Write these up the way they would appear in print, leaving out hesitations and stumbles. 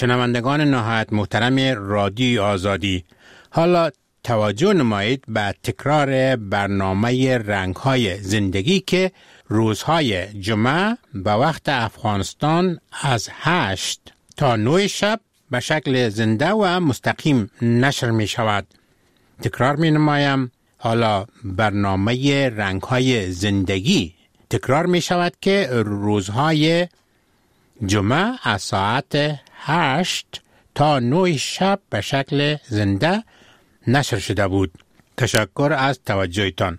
شنوندگان نهایت محترم رادیو آزادی، حالا توجه نمایید به تکرار برنامه رنگ‌های زندگی که روزهای جمعه به وقت افغانستان از 8 تا 9 شب به شکل زنده و مستقیم نشر می شود. تکرار می نمایم، حالا برنامه رنگ‌های زندگی تکرار می شود که روزهای جمعه از ساعت 8 تا 9 شب به شکل زنده نشر شده بود. تشکر از توجهتان.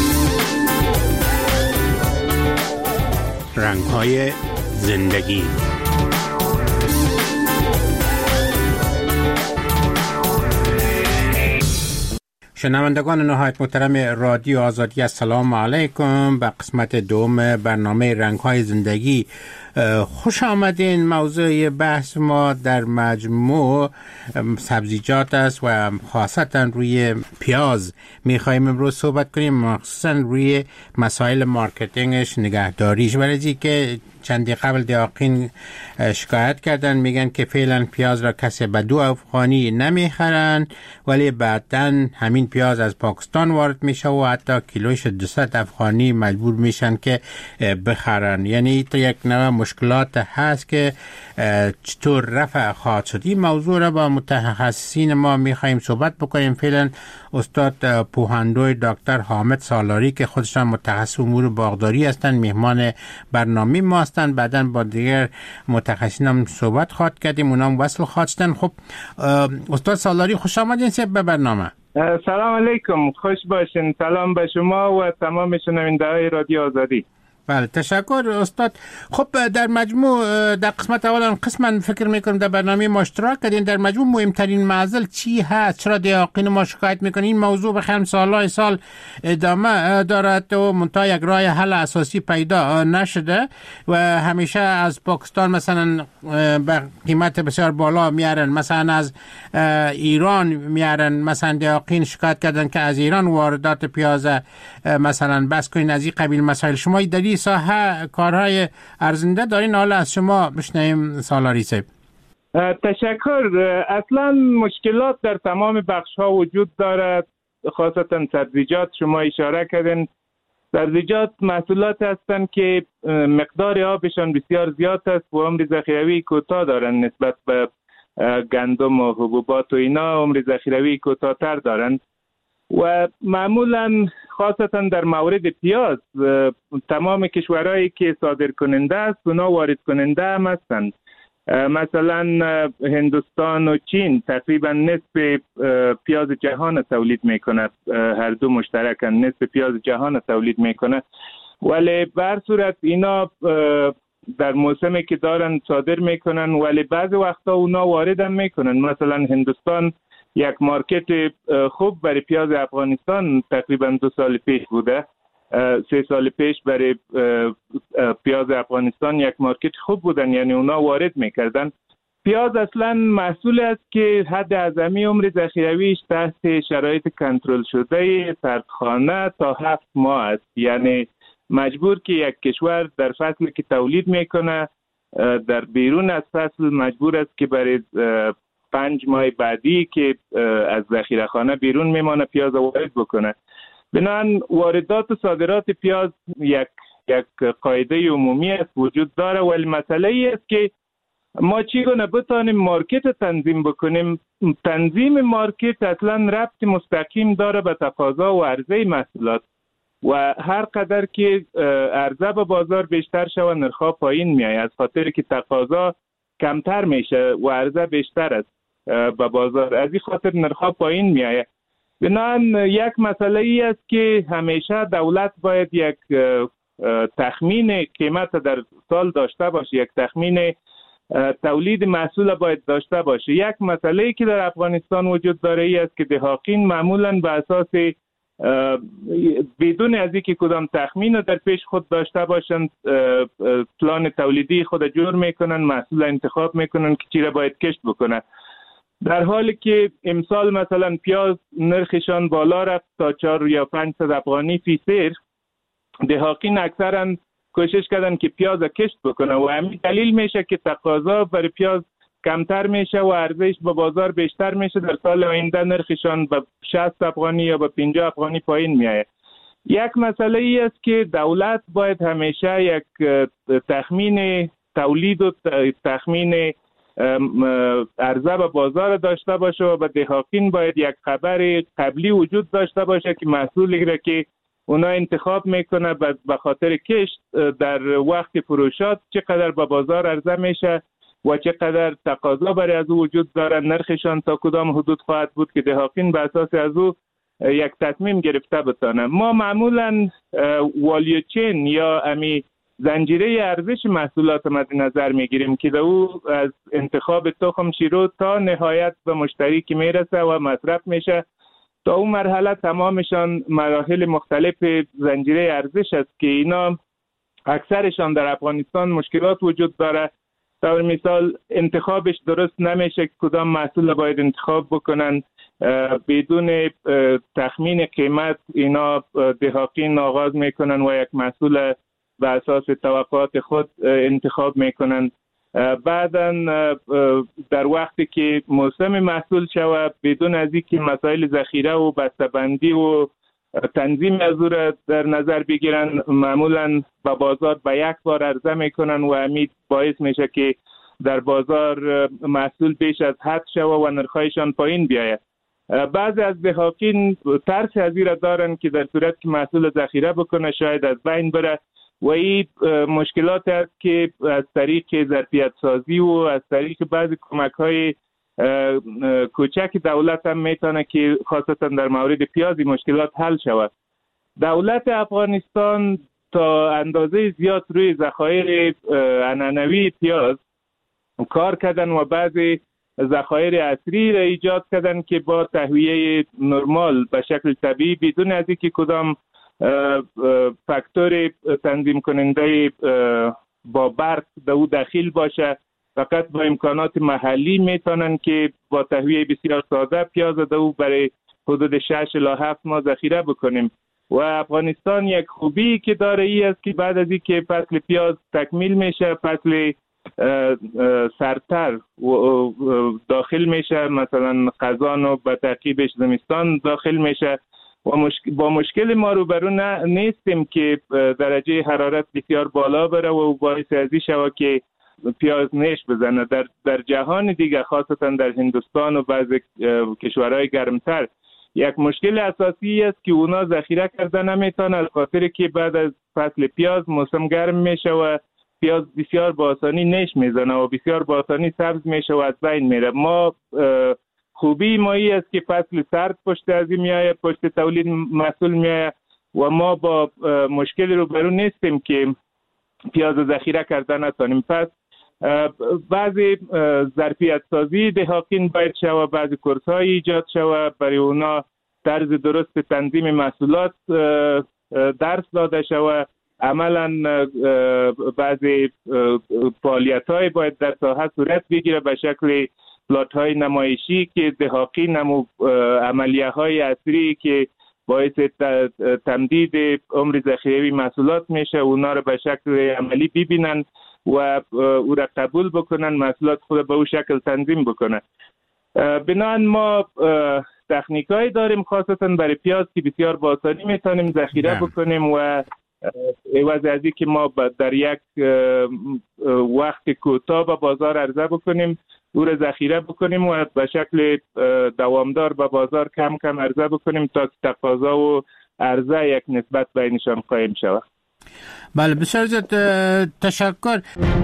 رنگ‌های زندگی. شنوندگان نهایت محترم رادیو آزادی، السلام علیکم. به قسمت دوم برنامه رنگ‌های زندگی خوش آمدین. موضوع بحث ما در مجموع سبزیجات است و خاصتا روی پیاز می‌خوایم امروز صحبت کنیم، مخصوصا روی مسائل مارکتینگش، نگهداریش. برای که چندی قبل دیاقین شکایت کردن، میگن که فعلا پیاز را کسی به 2 افغانی نمیخرن، ولی بعداً همین پیاز از پاکستان وارد میشه و حتی کیلوش 200 افغانی مجبور میشن که بخرن. یعنی تو یک نوع مشکلات هست که چطور رفع خواهد شد. این موضوع را با متخصصین ما میخواییم صحبت بکنیم. فعلا استاد پوهندوی دکتر حامد سالاری که خودشان متخصص امور باغداری هستند میهمان برنامه ما هستند. بعداً با دیگر متخصصین هم صحبت خواهد کردیم، اونا هم وصل خواهد شدن. خب استاد سالاری خوش آمدین به برنامه. سلام علیکم، خوش باشین. سلام به شما و تمام شنونده‌های رادیو آزادی. بله تشکر استاد. خب در مجموع در قسمت اول قسما فکر میکنم در برنامه ما اشتراک کردین. در مجموع مهمترین معضل چی هست؟ چرا دیاقین ما شکایت میکنین؟ این موضوع بخیر سال ادامه دارد و منتها یک راه حل اساسی پیدا نشده و همیشه از پاکستان مثلا به قیمت بسیار بالا میارن، مثلا از ایران میارن. مثلا دیاقین شکایت کردن که از ایران واردات پیاز مثلا بس کنین، از این قبیل مسائل. شما در این ساحه کارهای ارزنده دارین، حالا از شما بشنویم سالاری صاحب. تشکر. اصلا مشکلات در تمام بخش ها وجود دارد، خاصتا سبزیجات. شما اشاره کردین سبزیجات محصولات هستند که مقدار آبشان بسیار زیاد است و عمر ذخیروی کوتاه دارند نسبت به گندم و حبوبات و اینا. عمر ذخیروی کوتاه‌تر دارند و معمولا خاصتا در مورد پیاز تمام کشورهایی که صادر کننده است اونا وارد کننده هم هستند. مثلا هندوستان و چین تقریبا نصف پیاز جهان تولید میکنه، هر دو مشترکن، نصف پیاز جهان تولید میکنه. ولی به هر صورت اینا در موسمی که دارن صادر میکنن، ولی بعض وقتا اونا وارد هم میکنن. مثلا هندوستان یک مارکت خوب برای پیاز افغانستان تقریبا 2 سال پیش بوده. 3 سال پیش برای پیاز افغانستان یک مارکت خوب بودن، یعنی اونا وارد میکردن. پیاز اصلا محصول است که حد اعظمی عمر ذخیرویش تحت شرایط کنترل شده سردخانه تا 7 ماه است. یعنی مجبور که یک کشور در فصلی که تولید میکنه در بیرون از فصل مجبور است که برای 5 ماه بعدی که از ذخیره‌خانه بیرون میمانه پیاز وارد بکنه. بنابراین واردات و صادرات پیاز یک قاعده عمومی است وجود داره، ولی مسئله ای است که ما چگونه بتانیم مارکت تنظیم بکنیم. تنظیم مارکت اصلا ربط مستقیم داره به تقاضا و عرضه محصولات و هر قدر که عرضه به بازار بیشتر شود نرخ‌ها پایین میاد، از خاطر که تقاضا کمتر میشه و عرضه بیشتر است به بازار، از این خاطر نرخ‌ها پایین میاد. بنابراین یک مسئله ای است که همیشه دولت باید یک تخمین قیمت در سال داشته باشه، یک تخمین تولید محصول باید داشته باشه. یک مسئله ای که در افغانستان وجود داره ای است که دهاقین معمولاً به اساس بدون از اینکه کدام تخمین در پیش خود داشته باشند پلان تولیدی خود جور میکنن، محصول انتخاب میکنن که چی را باید کشت بکنه. در حالی که امسال مثلا پیاز نرخشان بالا رفت تا 4 یا 500 افغانی فی سیر، دهاقین اکثرا کوشش کردن که پیاز کشت بکنه و همین دلیل میشه که تقاضا برای پیاز کمتر میشه و ارزش به بازار بیشتر میشه، در سال آینده نرخشان به 60 افغانی یا به 50 افغانی پایین میآید. یک مسئله ای است که دولت باید همیشه یک تخمین تولید و تخمین عرضه به بازار داشته باشه و به دهقان باید یک خبر قبلی وجود داشته باشه که محصولی را که اونا انتخاب میکنه به خاطر کشت در وقت فروشات چقدر به بازار عرضه میشه و چقدر تقاضا برای از او وجود داره، نرخشان تا کدام حدود خواهد بود که دهقان به اساس از او یک تصمیم گرفته بتانه. ما معمولا والیو چین یا امی زنجیره ارزش محصولات مد نظر میگیریم که او از انتخاب تخم شروع تا نهایت به مشتری که میرسه و مصرف میشه تا اون مرحله تمامشان مراحل مختلف زنجیره ارزش است که اینا اکثرشان در افغانستان مشکلات وجود داره. در مثال انتخابش درست نمیشه، کدام محصول باید انتخاب بکنن، بدون تخمین قیمت اینا دهقان آغاز میکنن و یک محصول به اساس توقعات خود انتخاب میکنن. بعداً در وقتی که موسم محصول شود بدون از اینکه مسائل ذخیره و بسته‌بندی و تنظیم از او را در نظر بگیرن معمولاً به بازار به یک بار عرضه میکنن و امید باعث میشه که در بازار محصول بیش از حد شود و نرخایشان پایین بیاید. بعضی از دهقان ترس از این را دارن که در صورت که محصول ذخیره بکنه شاید از بین بره و این مشکلات است که از طریق ظرفیت سازی و از طریق بعضی کمک‌های کوچک دولت هم میتونه که خاصتا در مورد پیاز مشکلات حل شود. دولت افغانستان تا اندازه زیاد روی ذخایر عنعنوی پیاز کار کردن و بعضی ذخایر عصری را ایجاد کردن که با تهویه نرمال به شکل طبیعی بدون از اینکه کدام فاکتور تنظیم کننده با برق در او داخل باشه، فقط با امکانات محلی میتونن که با تهویه بسیار ساده پیاز در او برای حدود 6 الی 7 ماه ذخیره بکنیم. و افغانستان یک خوبی که داره ای است که بعد از اینکه فصل پیاز تکمیل میشه فصل سرتر داخل میشه، مثلا خزان و به تعقیبش زمستان داخل میشه و با مشکل ما روبرو نیستیم که درجه حرارت بسیار بالا بره و باعث ازی شود که پیاز نیش بزنه. در جهان دیگه خاصتا در هندوستان و بعضی کشورهای گرمتر یک مشکل اساسی است که اونا ذخیره کرده نمیتونن از خاطر که بعد از فصل پیاز موسم گرم میشه و پیاز بسیار با آسانی نیش میزنه و بسیار با آسانی سبز میشه و از بین میره. ما خوبی مایی است که فصل سرد پشت ازی میآید، پشت تولید محصول میآید و ما با مشکلی روبرو نیستیم که پیاز ذخیره کرده نتونیم. پس بعضی ظرفیت سازی دهقان باید شود، بعضی کورس های ایجاد شود برای اونا طرز درست تنظیم محصولات درس داده شود. عملا بعضی فعالیت های باید در ساحه صورت بگیره به شکل پلات های نمایشی که دهقان نمو عملیه های عصری که باعث تمدید عمر ذخیروی محصولات میشه اونا رو به شکل عملی ببینن و او را قبول بکنن، محصولات خود به او شکل تنظیم بکنن. بنابراین ما تکنیکایی داریم خاصتا برای پیاز که بسیار با آسانی میتونیم ذخیره بکنیم و عوض از اینکه ما در یک وقت کوتاه به بازار عرضه بکنیم او را ذخیره بکنیم و به شکل دوامدار به بازار کم کم عرضه بکنیم تا تقاضا و عرضه یک نسبت بینشان قائم شود. بله بسیار زیاد تشکر.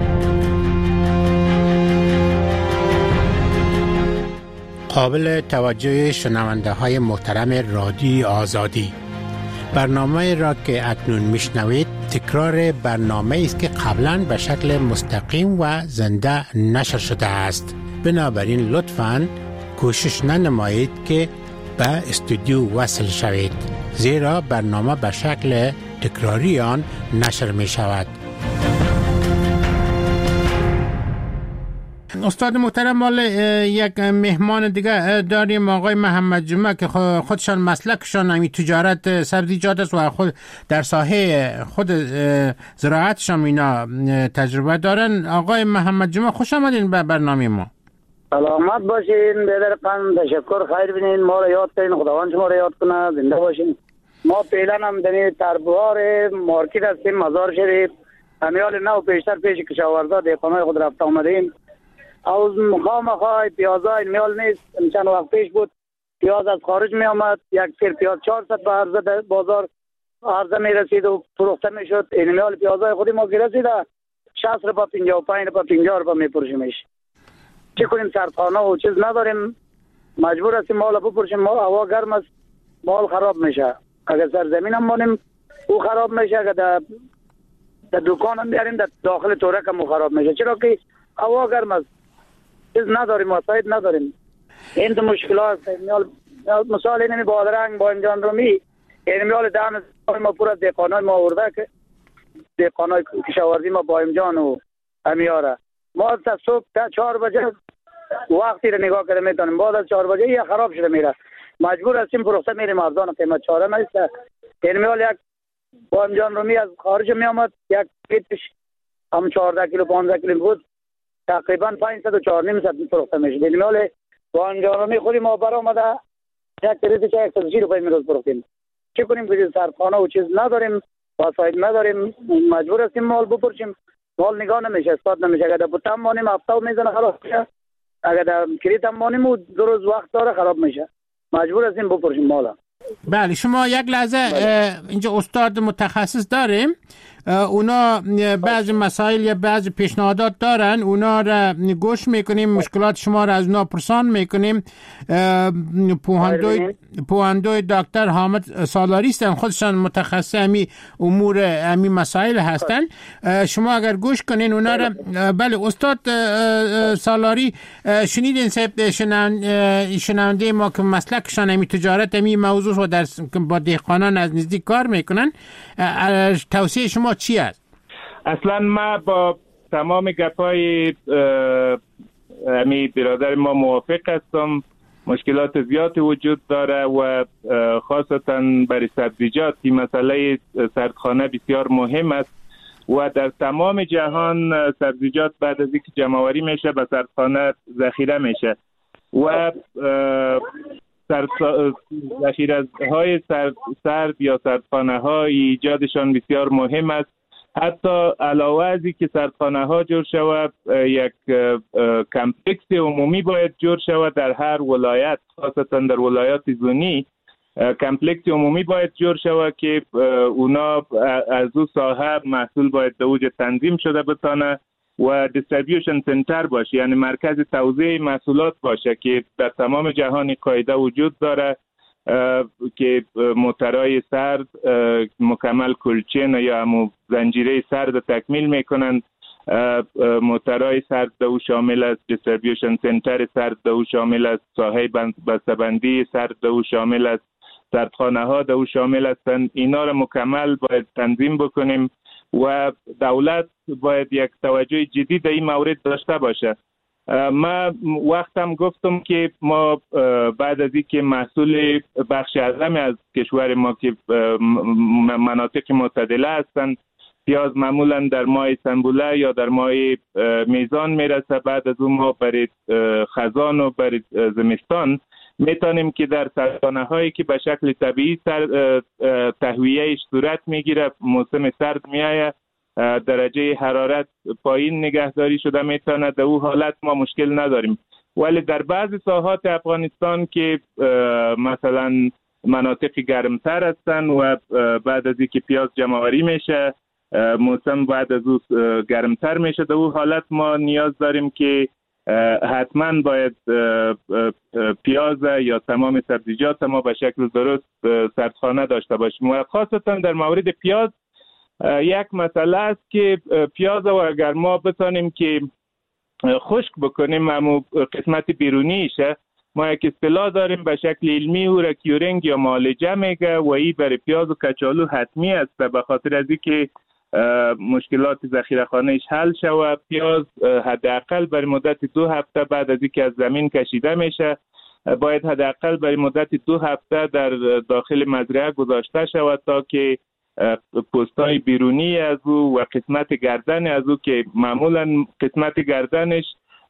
قابل توجه شنونده های محترم رادیو آزادی، برنامه را که اکنون میشنوید تکرار برنامه است که قبلا به شکل مستقیم و زنده نشر شده است. بنابراین لطفاً کوشش ننمایید که به استودیو وصل شوید، زیرا برنامه به شکل تکراری آن نشر می شود. استاد محترم، مال یک مهمان دیگه داریم، آقای محمد جمعه که خودشان مسلکشان همین تجارت سبزیجات است و خود در ساحه خود زراعتشان اینا تجربه دارن. آقای محمد جمعه خوش آمدین به برنامه ما. سلامت باشین بیادر قند. تشکر، خیر بینین، ما را یاد کنین، خداوند شما را یاد کنه، زنده باشین. ما فعلا هم در تربوار مارکت هستیم، مزار شریف. امیال نو پیشتر پیش کشاورزا دیقانای خود رفته آمدیم. از مخواه پیازای میال نیست. چند وقت پیش بود پیاز از خارج می آمد، یک سیر پیاز 400 به عرضه در بازار عرضه می رسید و فروخته می شد. این میال پیازای خودی ما گرسیده 60 روپا 55 روپا 50 روپا می پرشیمش. چی کنیم؟ سرخانه و چیز نداریم، مجبور هستیم مال بپرشیم. ما هوا گرم است، مال خراب میشه. اگر سرزمین هم مانیم او خراب میشه، اگر در دکان هم بیاریم در داخل تورک هم خراب میشه، چرا که هوا گرم است، چیز نداریم، وسایل نداریم. این تو مشکلات است. مثال اینمی بادرنگ با امجان رومی این میال دهن ما پور از دیقانای ما آورده که دیقانای کشاورزی ما با امجان و امیاره. ما تا صبح تا 4 بجه وقتی رو نگاه کرده میتونیم، بعد از 4 بجه یا خراب شده میره، مجبور هستیم فروخته میریم ارزان قیمت، چاره نیست. این میال یک با امجان رومی از خارج می آمد، یک پیتش هم 14 کیلو 15 کیلو بود، تقریبا 504 نیم صد فروخته میشه. این میال با امجان رومی خودی ما بر آمده یک ریزش 130 روپیه میروز فروختیم. چی کنیم که سرخانه و چیز نداریم، وسایل نداریم، مجبور هستیم مال بپرشیم. مال نگاه نمیشه، استاد نمیشه. اگر در بوتم مانیم هفته میزنه خراب میشه، اگر در کریت هم مانیم و 2 روز وقت داره خراب میشه، مجبور هستیم بپرشیم مالا. بله شما یک لحظه اینجا استاد متخصص داریم، اونا بعضی مسائل یا بعضی پیشنهادات دارن، اونا را گوش میکنیم، مشکلات شما را از اونا پرسان میکنیم. پوهندوی دکتر حامد سالاری هستن، خودشان متخصص امی امور امی مسائل هستن. شما اگر گوش کنین اونا را. بله استاد سالاری، شنیدین شنونده ما که مسلکشان امی تجارت امی موضوع و در با دهقانان از نزدیک کار میکنن، توصیه شما چی است؟ اصلا ما با تمام گپای امی برادر ما موافق هستم. مشکلات زیادی وجود داره و خاصتا برای سبزیجات این مسئله سردخانه بسیار مهم است و در تمام جهان سبزیجات بعد از اینکه جمع‌آوری میشه به سردخانه ذخیره میشه و ذخیره های سرد یا سردخانه ها ایجادشان بسیار مهم است. حتی علاوه از اینکه سردخانه ها جور شود، یک کمپلکس عمومی باید جور شود در هر ولایت، خاصتا در ولایات زونی کمپلکس عمومی باید جور شود که اونا از او ساحه محصول باید در اوج تنظیم شده بتانه و دیستریبیوشن سنتر باشه، یعنی مرکز توزیع محصولات باشه که در تمام جهان قاعده وجود داره که موترهای سرد مکمل کلچین یا همو زنجیره سرد تکمیل میکنند. موترهای سرد دو شامل است، دیستریبیوشن سنتر سرد دو شامل است، ساحه بسته‌بندی سرد دو شامل است، سردخانه ها دو شامل هستند. اینا را مکمل باید تنظیم بکنیم و دولت باید یک توجه جدی در این مورد داشته باشه. ما وقتم گفتم که ما بعد از اینکه محصول بخش اعظم از کشور ما که مناطق معتدله هستند، پیاز معمولا در ماه سنبوله یا در ماه میزان میرسه، بعد از اون ما برای خزان و برای زمستان میتونیم که در سردخانه هایی که به شکل طبیعی تهویهش صورت میگیره، موسم سرد میآید، درجه حرارت پایین نگهداری شده میتونه، در او حالت ما مشکل نداریم. ولی در بعضی ساحات افغانستان که مثلا مناطق گرمتر هستن و بعد از اینکه پیاز جمع‌آوری میشه موسم بعد از او گرمتر میشه، در او حالت ما نیاز داریم که حتما باید پیاز یا تمام سبزیجات ما به شکل درست سردخانه داشته باشیم و خاصتا در مورد پیاز یک مسئله است که پیاز و اگر ما بتانیم که خشک بکنیم همو قسمت بیرونیشه، ما یک اصطلاح داریم به شکل علمی او را کیورینگ یا معالجه میگه و این برای پیاز و کچالو حتمی است به خاطر از اینکه مشکلات ذخیره خانه‌اش حل شود. پیاز حداقل برای مدت 2 هفته بعد از اینکه از زمین کشیده میشه باید حداقل برای مدت 2 هفته در داخل مزرعه گذاشته شود تا که پوستای بیرونی از او و قسمت گردن از او که معمولا قسمت گردنش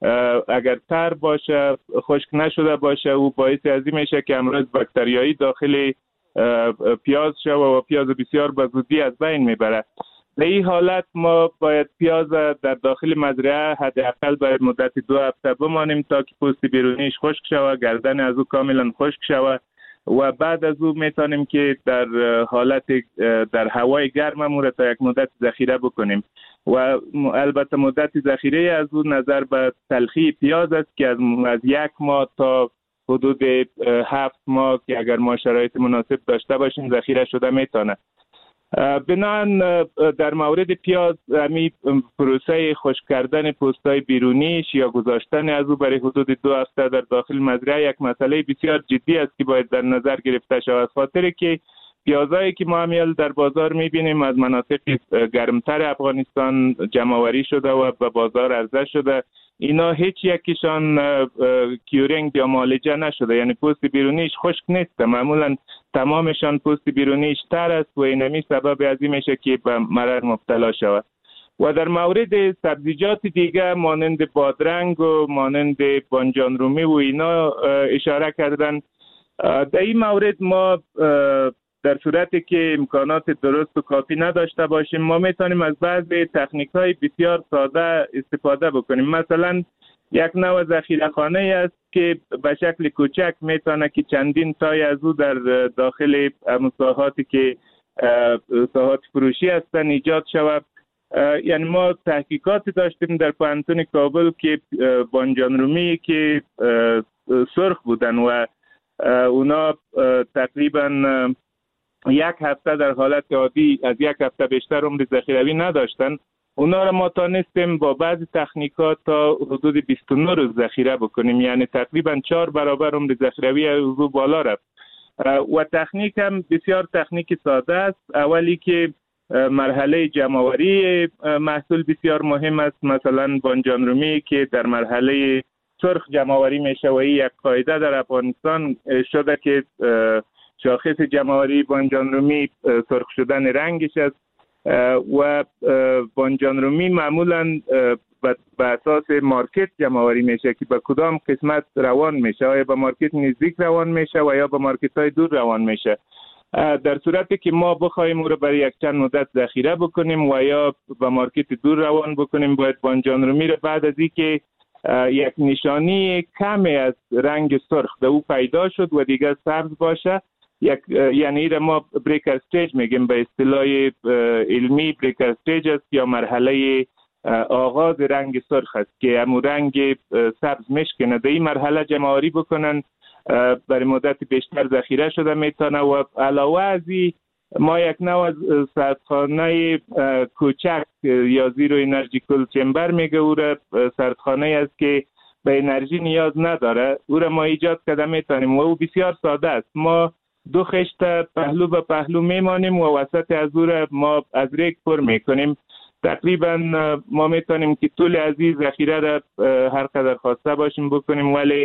اگر تر باشه، خشک نشده باشه، او باعث از این میشه که امراض باکتریایی داخل پیاز شود و پیاز بسیار به زودی از بین میبره. در این حالت ما باید پیاز در داخل مزرعه حداقل باید مدت 2 هفته بمانیم تا که پوست بیرونیش خشک شود، گردن از او کاملا خشک شود و بعد از او میتونیم که در حالت در هوای گرم امور تا یک مدت ذخیره بکنیم و البته مدت ذخیره از او نظر به تلخی پیاز است که از 1 ماه تا حدود 7 ماه که اگر ما شرایط مناسب داشته باشیم ذخیره شده میتونه. بنابراین در مورد پیاز همی پروسه خشک کردن پوستای بیرونیش یا گذاشتن از او برای حدود 2 هفته در داخل مزرعه یک مسئله بسیار جدی است که باید در نظر گرفته شود، خاطر که پیازایی که ما همیال در بازار میبینیم از مناطق گرمتر افغانستان جمع‌آوری شده و به بازار عرضه شده، اینا هیچ یکیشان کیورینگ یا معالجه نشده، یعنی پوست بیرونیش خشک نیست، معمولا تمامشان پوست بیرونیش تر است و اینمی سبب از این میشه که به مرض مبتلا شود. و در مورد سبزیجات دیگه مانند بادرنگ و مانند بانجان رومی و اینا اشاره کردن. در این مورد ما در صورتی که امکانات درست و کافی نداشته باشیم ما میتونیم از بعضی تکنیک‌های بسیار ساده استفاده بکنیم. مثلا یک نوع ذخیره‌خانه است که به شکل کوچک میتونه که چندین تای از او در داخل ساحاتی که ساحات فروشی هستن ایجاد شود. یعنی ما تحقیقات داشتیم در پوهنتون کابل که بانجان رومی که سرخ بودن و اونا تقریبا 1 هفته در حالت عادی از 1 هفته بیشتر عمر ذخیروی نداشتن، اونا را ما تانستیم با بعضی تکنیکات تا حدود 29 روز ذخیره بکنیم، یعنی تقریبا 4 برابر عمر ذخیروی از او بالا رفت. و تکنیک هم بسیار تکنیک ساده است. اولی که مرحله جمع‌آوری محصول بسیار مهم است. مثلا بانجان رومی که در مرحله سرخ جمع‌آوری میشه و یک قاعده در افغانستان شده که شاخص جمع‌آوری بانجان رومی سرخ شدن رنگش است و بانجان رومی معمولا به اساس مارکت جمع‌آوری میشه که به کدام قسمت روان میشه، آیا به مارکت نزدیک روان میشه و یا به مارکت های دور روان میشه. در صورتی که ما بخوایم او را برای یک چند مدت ذخیره بکنیم و یا به مارکت دور روان بکنیم باید بانجان رومی را بعد از اینکه یک نشانی کمی از رنگ سرخ در او پیدا شد و دیگر سبز باشه، یعنی ایره ما بریکر استیج میگیم، به اصطلاح علمی بریکر استیج است یا مرحله آغاز رنگ سرخ است که همو رنگ سبز میشکنه. در این مرحله جمع‌آوری بکنن برای مدت بیشتر ذخیره شده میتونه. و علاوه از این ما یک نوع سردخانه کوچک یا زیرو انرژی کول چمبر میگه، او را سردخانه است که به انرژی نیاز نداره، او را ما ایجاد کرده میتونیم و او بسیار ساده است. ما 2 خشت پهلو به پهلو میمانیم و وسط از او را ما از ریک پر میکنیم. تقریبا ما میتونیم که طول از این ذخیره را هر قدر خواسته باشیم بکنیم، ولی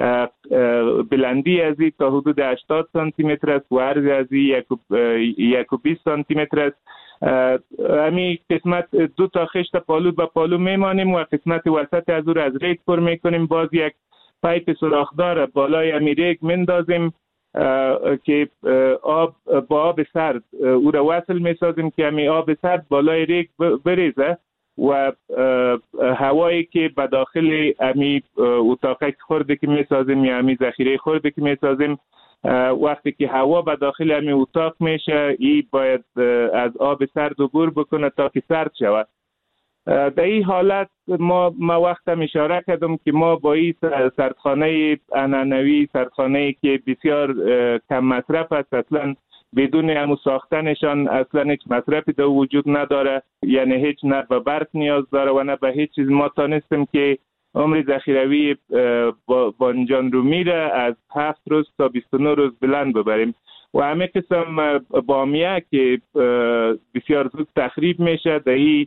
بلندی از این تا حدود 80 سانتی متر است و عرض از این 1.20 سانتی متر است. همین قسمت 2 تا خشت پالو به پالو میمانیم و قسمت وسط از او را از ریک پر میکنیم. باز یک پایپ سوراخدار بالای همین ریک مندازیم که آب با آب سرد او را وصل میسازیم که همین آب سرد بالای ریک بریزه و هوایی که به داخل همین اتاقک خورده که میسازیم یا همین ذخیره خورده که میسازیم، وقتی که هوا به داخل همین اتاق میشه این باید از آب سرد عبور بکنه تا که سرد شود. در این حالت ما وقتم اشاره کردم که ما با این سردخانه عنعنوی، سردخانه که بسیار کم مصرف است، اصلا بدون همو ساختنشان اصلا هیچ مصرفی در وجود نداره، یعنی هیچ نه به برق نیاز داره و نه به هیچ چیز، ما تانستیم که عمر ذخیروی بانجان رومی را از 7 روز تا 29 روز بلند ببریم. و همه قسم بامیه که بسیار زود تخریب میشه در این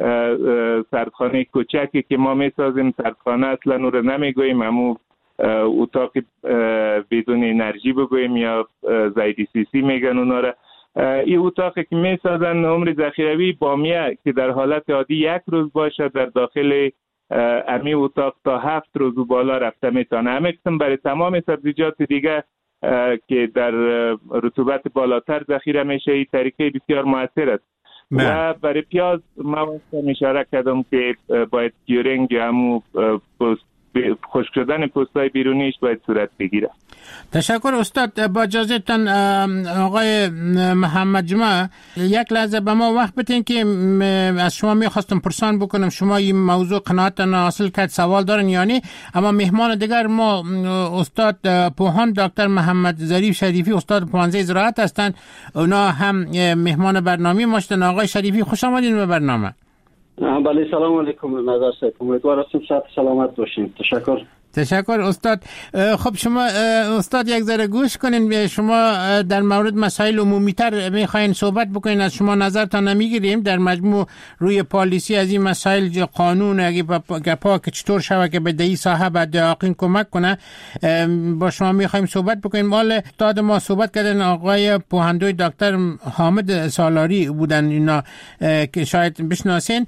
سردخانه کوچکی که ما میسازیم، سردخانه اصلا او را نمیگوییم، همون اتاق بدون انرژی بگوییم یا زیدی سی میگن اونا را. این اتاقی که میسازن عمر ذخیروی بامیه که در حالت عادی 1 روز باشه در داخل امی اتاق تا 7 روز و بالا رفته میتونه. همین قسم برای تمام سبزیجات دیگه که در رطوبت بالاتر ذخیره میشه این طریقه بسیار موثر است. و برای پیاز ما اشاره کردم که باید کیورینگ یا همون خشک شدن پوستای بیرونیش باید صورت بگیره. تشکر استاد. با اجازهتان آقای محمد جمعه یک لحظه به ما وقت بدین که از شما میخواستم پرسان بکنم شما این موضوع قناعتان حاصل کرد سوال دارن یا نه، اما مهمان دیگر ما استاد پوهان دکتر محمد ظریف شریفی استاد پوهنځی زراعت هستند، اونا هم مهمان برنامه ما هستند. آقای شریفی خوش آمدین به برنامه. بله سلام علیکم نظر صاحب، امیدوارم صحت سلامت باشین. تشکر استاد. خب شما استاد یک ذره گوش کنین، شما در مورد مسائل عمومی تر میخواین صحبت بکنین، از شما نظرتان نمیگیریم در مجموع روی پالیسی از این مسائل قانون اگه گپا که چطور شوه که به دهی صاحب دقیقین کمک کنه با شما میخوایم صحبت بکنیم. مال استاد ما صحبت کردن آقای پوهندوی دکتر حامد سالاری بودن، اینا که شاید بشناسین.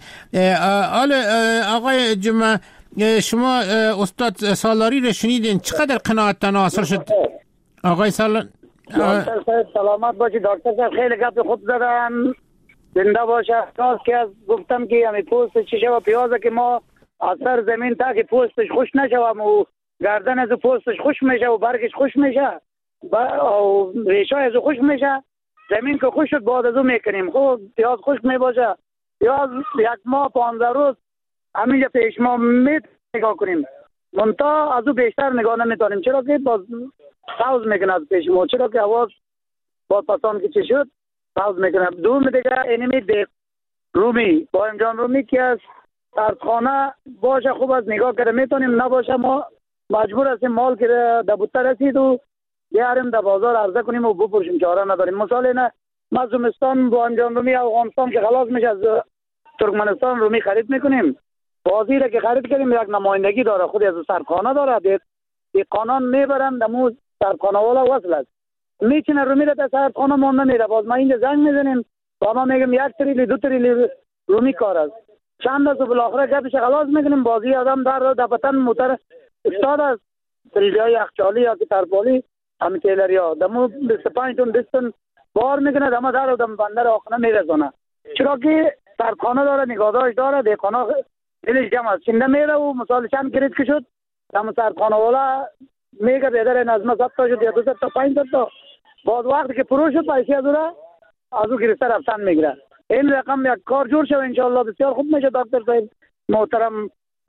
آقای جمعه شما استاد سالاری رو شنیدین، چقدر قناعتتان حاصل شد؟ آقای سالاری دکتر صاحب سلامت باشی. دکتر صاحب خیلی گپ خوب زدن، زنده باشه. از که از گفتم که همین پوست چیشه و پیازه که ما از سر زمین تا که پوستش خوش نشه و گردن از پوستش خوش میشه و برگش خوش میشه و ریشای از خوش میشه، زمین که خوش شد بعد از اون میکنیم. خب پیاز خوش میباشه، پیاز یک ماه 15 روز همینجا پیش ما نگاه کنیم، منتها از او بیشتر نگاه نمیتونیم، چرا که باز سوز میکنه از پیش ما، چرا که هوا با پسان که چی شد سوز میکنه. دوم دیگه اینمی دیق رومی با امجان رومی که از سردخانه باشه خوب از نگاه کرده میتونیم، نباشه ما مجبور هستیم مال که دبوتر رسید و بیاریم در بازار عرضه کنیم و بپرشیم، چاره نداریم. مثال اینه ما زمستان با امجان رومی افغانستان که خلاص میشه از ترکمنستان رومی خرید میکنیم، بازی را که خرید کردیم یک نمایندگی داره، خودی از سرخانه داره، قانون میبرن دمو سرخانه والا وصل است میچینه رومی را در سرخانه ما نمیره. باز ما اینجا زنگ میزنیم با ما میگم 1 تریلی 2 تریلی رومی کار است، چند است و بالاخره گپش خلاص میکنیم. بازی آدم در دفتن موتر استاد است، تریلی های یخچالی یا که ترپالی همین تیلری ها دمو 25 تن 20 تن بار میکنه، دمو در و دم بندر آخنه میرسونه، چرا که سرخانه داره، نگاهداشت داره، دیقانا دلش جمع است. چنده میره و مثال چند گرید که شد دم سرخانه والا میگه بیدر نظمه 100 تا شد یا 200 تا 500 تا، بعد وقتی که پرو شد پیسی از او گرفته رفتن میگیره. این رقم یک کار جور شد انشاءالله بسیار خوب میشه. دکتر صاحب محترم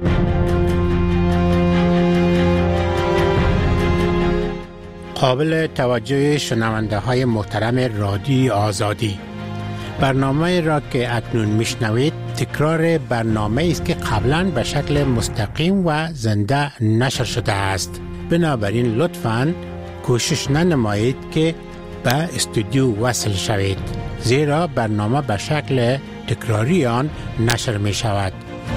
قابل توجه شنونده های محترم رادیو آزادی، برنامه را که اکنون میشنوید تکرار برنامه است که قبلا به شکل مستقیم و زنده نشر شده است، بنابراین لطفاً کوشش ننمایید که به استودیو وصل شوید، زیرا برنامه به شکل تکراری آن نشر می شود.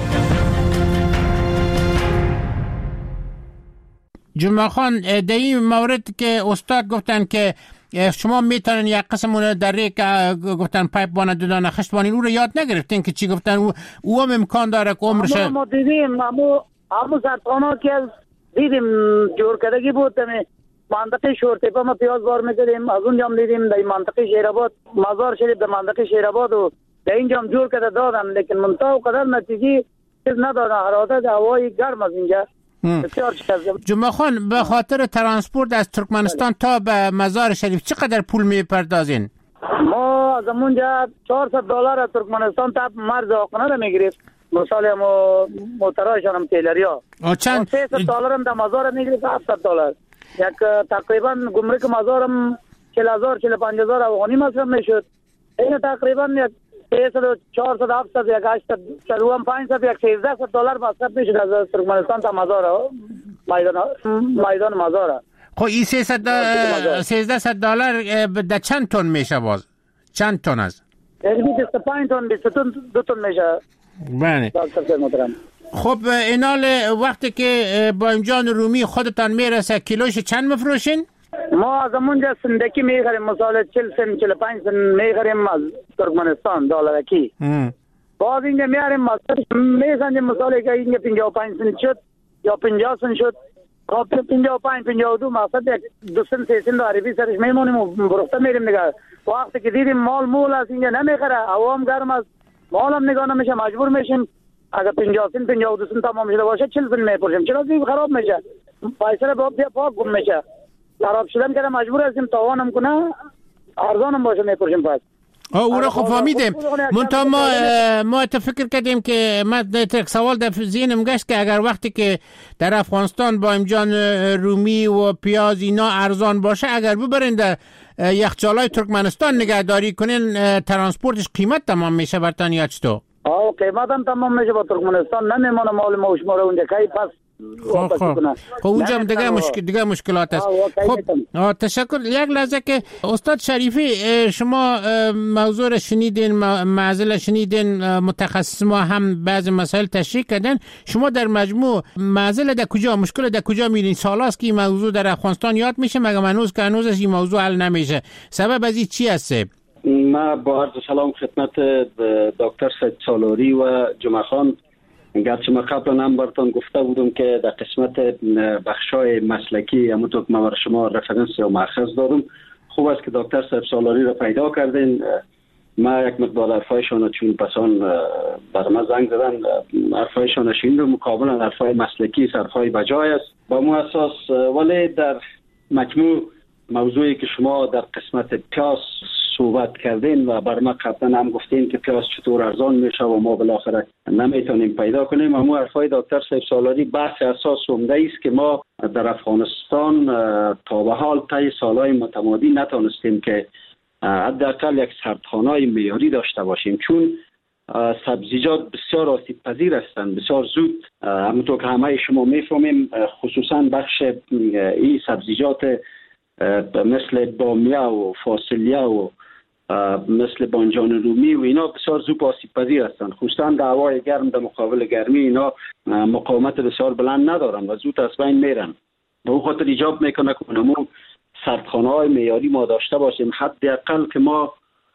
جمعه خان در این مورد که استاد گفتن که شما میتونین یک قسم اون در ریک گفتن پایپ بانه دادن خشتبانین، او رو یاد نگرفتین که چی گفتن او هم امکان داره که عمرش ما دیدیم همو سرطانا که دیدیم جور کردگی بود منطقه شورتپا ما پیاز بار میکردیم، از اونجا هم دیدیم در منطقه شیرآباد مزار شریف در منطقه شیرآباد و در اینجا هم جور کرده دادن، لیکن منطقه و قدر نتیجه چیز ندادن، حرارت هوای گرم از اینجا. جمعه خان به خاطر ترانسپورت از ترکمنستان تا به مزار شریف چقدر پول میپردازین؟ ما از اونجا $400 از ترکمنستان تا مرز آقنه رو میگیریم، مثال موترایشان هم تیلری ها چند $300 هم در مزار میگیریم، $700 یک تقریبا گمرک مزار هم 40,000 45,000 افغانی مصرف میشد. این تقریبا یک 300 400 700 یک 800 هم 500 یک $1300 مصرف میشد از ترکمنستان تا مزار میدان مزار. خب این $1300 در چند تن میشه؟ باز چند تن است؟ 25 تن 20 تن 2 تن میشه. بله. خب اینال وقتی که با امجان رومی خودتان میرسه کیلوش چند مفروشین؟ ما از اونجا سندکی میخریم، مثلا 40 سن 45 سن میخریم از ترکمنستان دلارکی. باز اینجا میاریم میسنجیم، مثالی که اینجا 55 سنت شد یا 50 سنت شد، 55 52 مقصد دو سن 3 سن عربی سرش میمونیم و برخته میریم دیگه. وقتی که دیدیم مال مول است اینجا نمیخره، هوام گرم است، مال هم نگاه نمیشه، مجبور میشیم اگر 50 سن 52 سن تمام شده باشه 40 سن میپرسیم. چرا دیگه خراب میشه، پیسه با پاک گم میشه، خراب شدن که مجبور هستیم تاوانم کنه ارزانم باشه میپرسیم. پس او را خب فهمیدیم. منتها ما فکر کردیم که من یک سوال در ذهنم گشت که اگر وقتی که در افغانستان با امجان رومی و پیاز اینا ارزان باشه، اگر ببرین در یخچالای ترکمنستان نگهداری کنین، ترانسپورتش قیمت تمام میشه برتان یا چطور؟ قیمت هم تمام میشه، با ترکمنستان نمیمونه مال ما و شما رو اونجا کی پس. خب اونجا هم دیگه مشکلات است. خب تشکر. یک لحظه که استاد شریفی شما موضوع را شنیدین، معضل شنیدین، متخصص ما هم بعض مسائل تشریح کردن. شما در مجموع معضل در کجا، مشکل در کجا میبینید؟ سالاست که این موضوع در افغانستان یاد میشه مگه هنوز این موضوع حل نمیشه؟ سبب از این چی هست؟ ما با عرض سلام خدمت دکتر سید سالاری و جمعه خان. گرچه ما قبلا هم براتون گفته بودم که در قسمت بخشای مسلکی همونطور که ما برای شما رفرنس و مأخذ دارم، خوب است که دکتر صاحب سالاری را پیدا کردین. ما یک مقدار حرفایشان چون پسان برای ما زنگ زدن، حرفایشان شنیدم، مقابلا حرفای مسلکی حرفای بجای است با مو اساس. ولی در مجموع موضوعی که شما در قسمت پیاز صحبت کردین و بر ما قبلا هم گفتین که پیاز چطور ارزان میشه و ما بالاخره نمیتونیم پیدا کنیم، اما حرفای دکتر صاحب سالاری بحث اساس عمده است که ما در افغانستان تا به حال طی سالهای متمادی نتونستیم که حداقل یک سردخانه‌ای معیاری داشته باشیم، چون سبزیجات بسیار آسیب پذیر هستند، بسیار زود. همونطور که همه شما میفهمیم، خصوصا بخش این سبزیجات مثل بامیه و فاصلیه و مثل بانجان رومی و اینا بسیار زود آسیب پذیر هستند، خصوصا در هوای گرم در مقابل گرمی اینا مقاومت بسیار بلند ندارن و زود از بین میرن. به اون خاطر ایجاب میکنه که اونمون سردخانه‌های معیاری ما داشته باشیم. حداقل که ما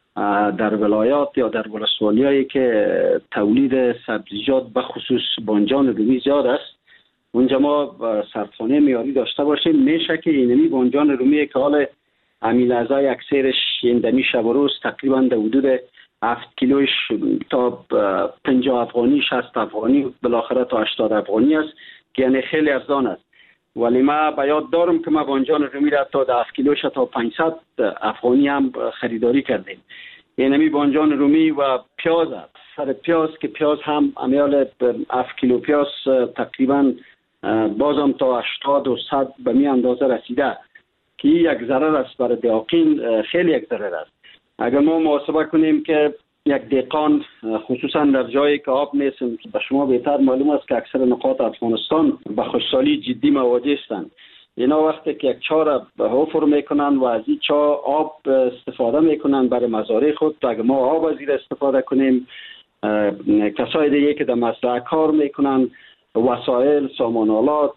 در ولایات یا در ولسوالیایی که تولید سبزیجات به خصوص بانجان رومی زیاد است، اونجا ما سردخانه معیاری داشته باشیم. میشه که اینمی بانجان رومی که حال امیلازای اکثرش یندمی شب و روز تقریبا در حدود 7 کیلوش تا 50 افغانی 60 افغانی بالاخره تا 80 افغانی است که یعنی خیلی ارزان است. ولی ما به یاد دارم که ما بانجان رومی را تا 10 کیلوش تا 500 افغانی هم خریداری کردیم. اینمی بانجان رومی و پیاز است. سر پیاز که پیاز هم امیال 7 کیلو پیاز تقریبا بازم تا 80 و 100 به می اندازه رسیده که یک ضرر است برای دهقان، خیلی یک ضرر است. اگر ما محاسبه کنیم که یک دهقان خصوصا در جایی که آب نیست، به شما بهتر معلوم است که اکثر نقاط افغانستان به خشکسالی جدی مواجه هستند. اینا وقتی که یک چا را حفر میکنن و از این چا آب استفاده میکنن برای مزارع خود، اگر ما آب از این استفاده کنیم، کسای دیگه که در مزرعه کار میکنن، وسایل، سامانالات،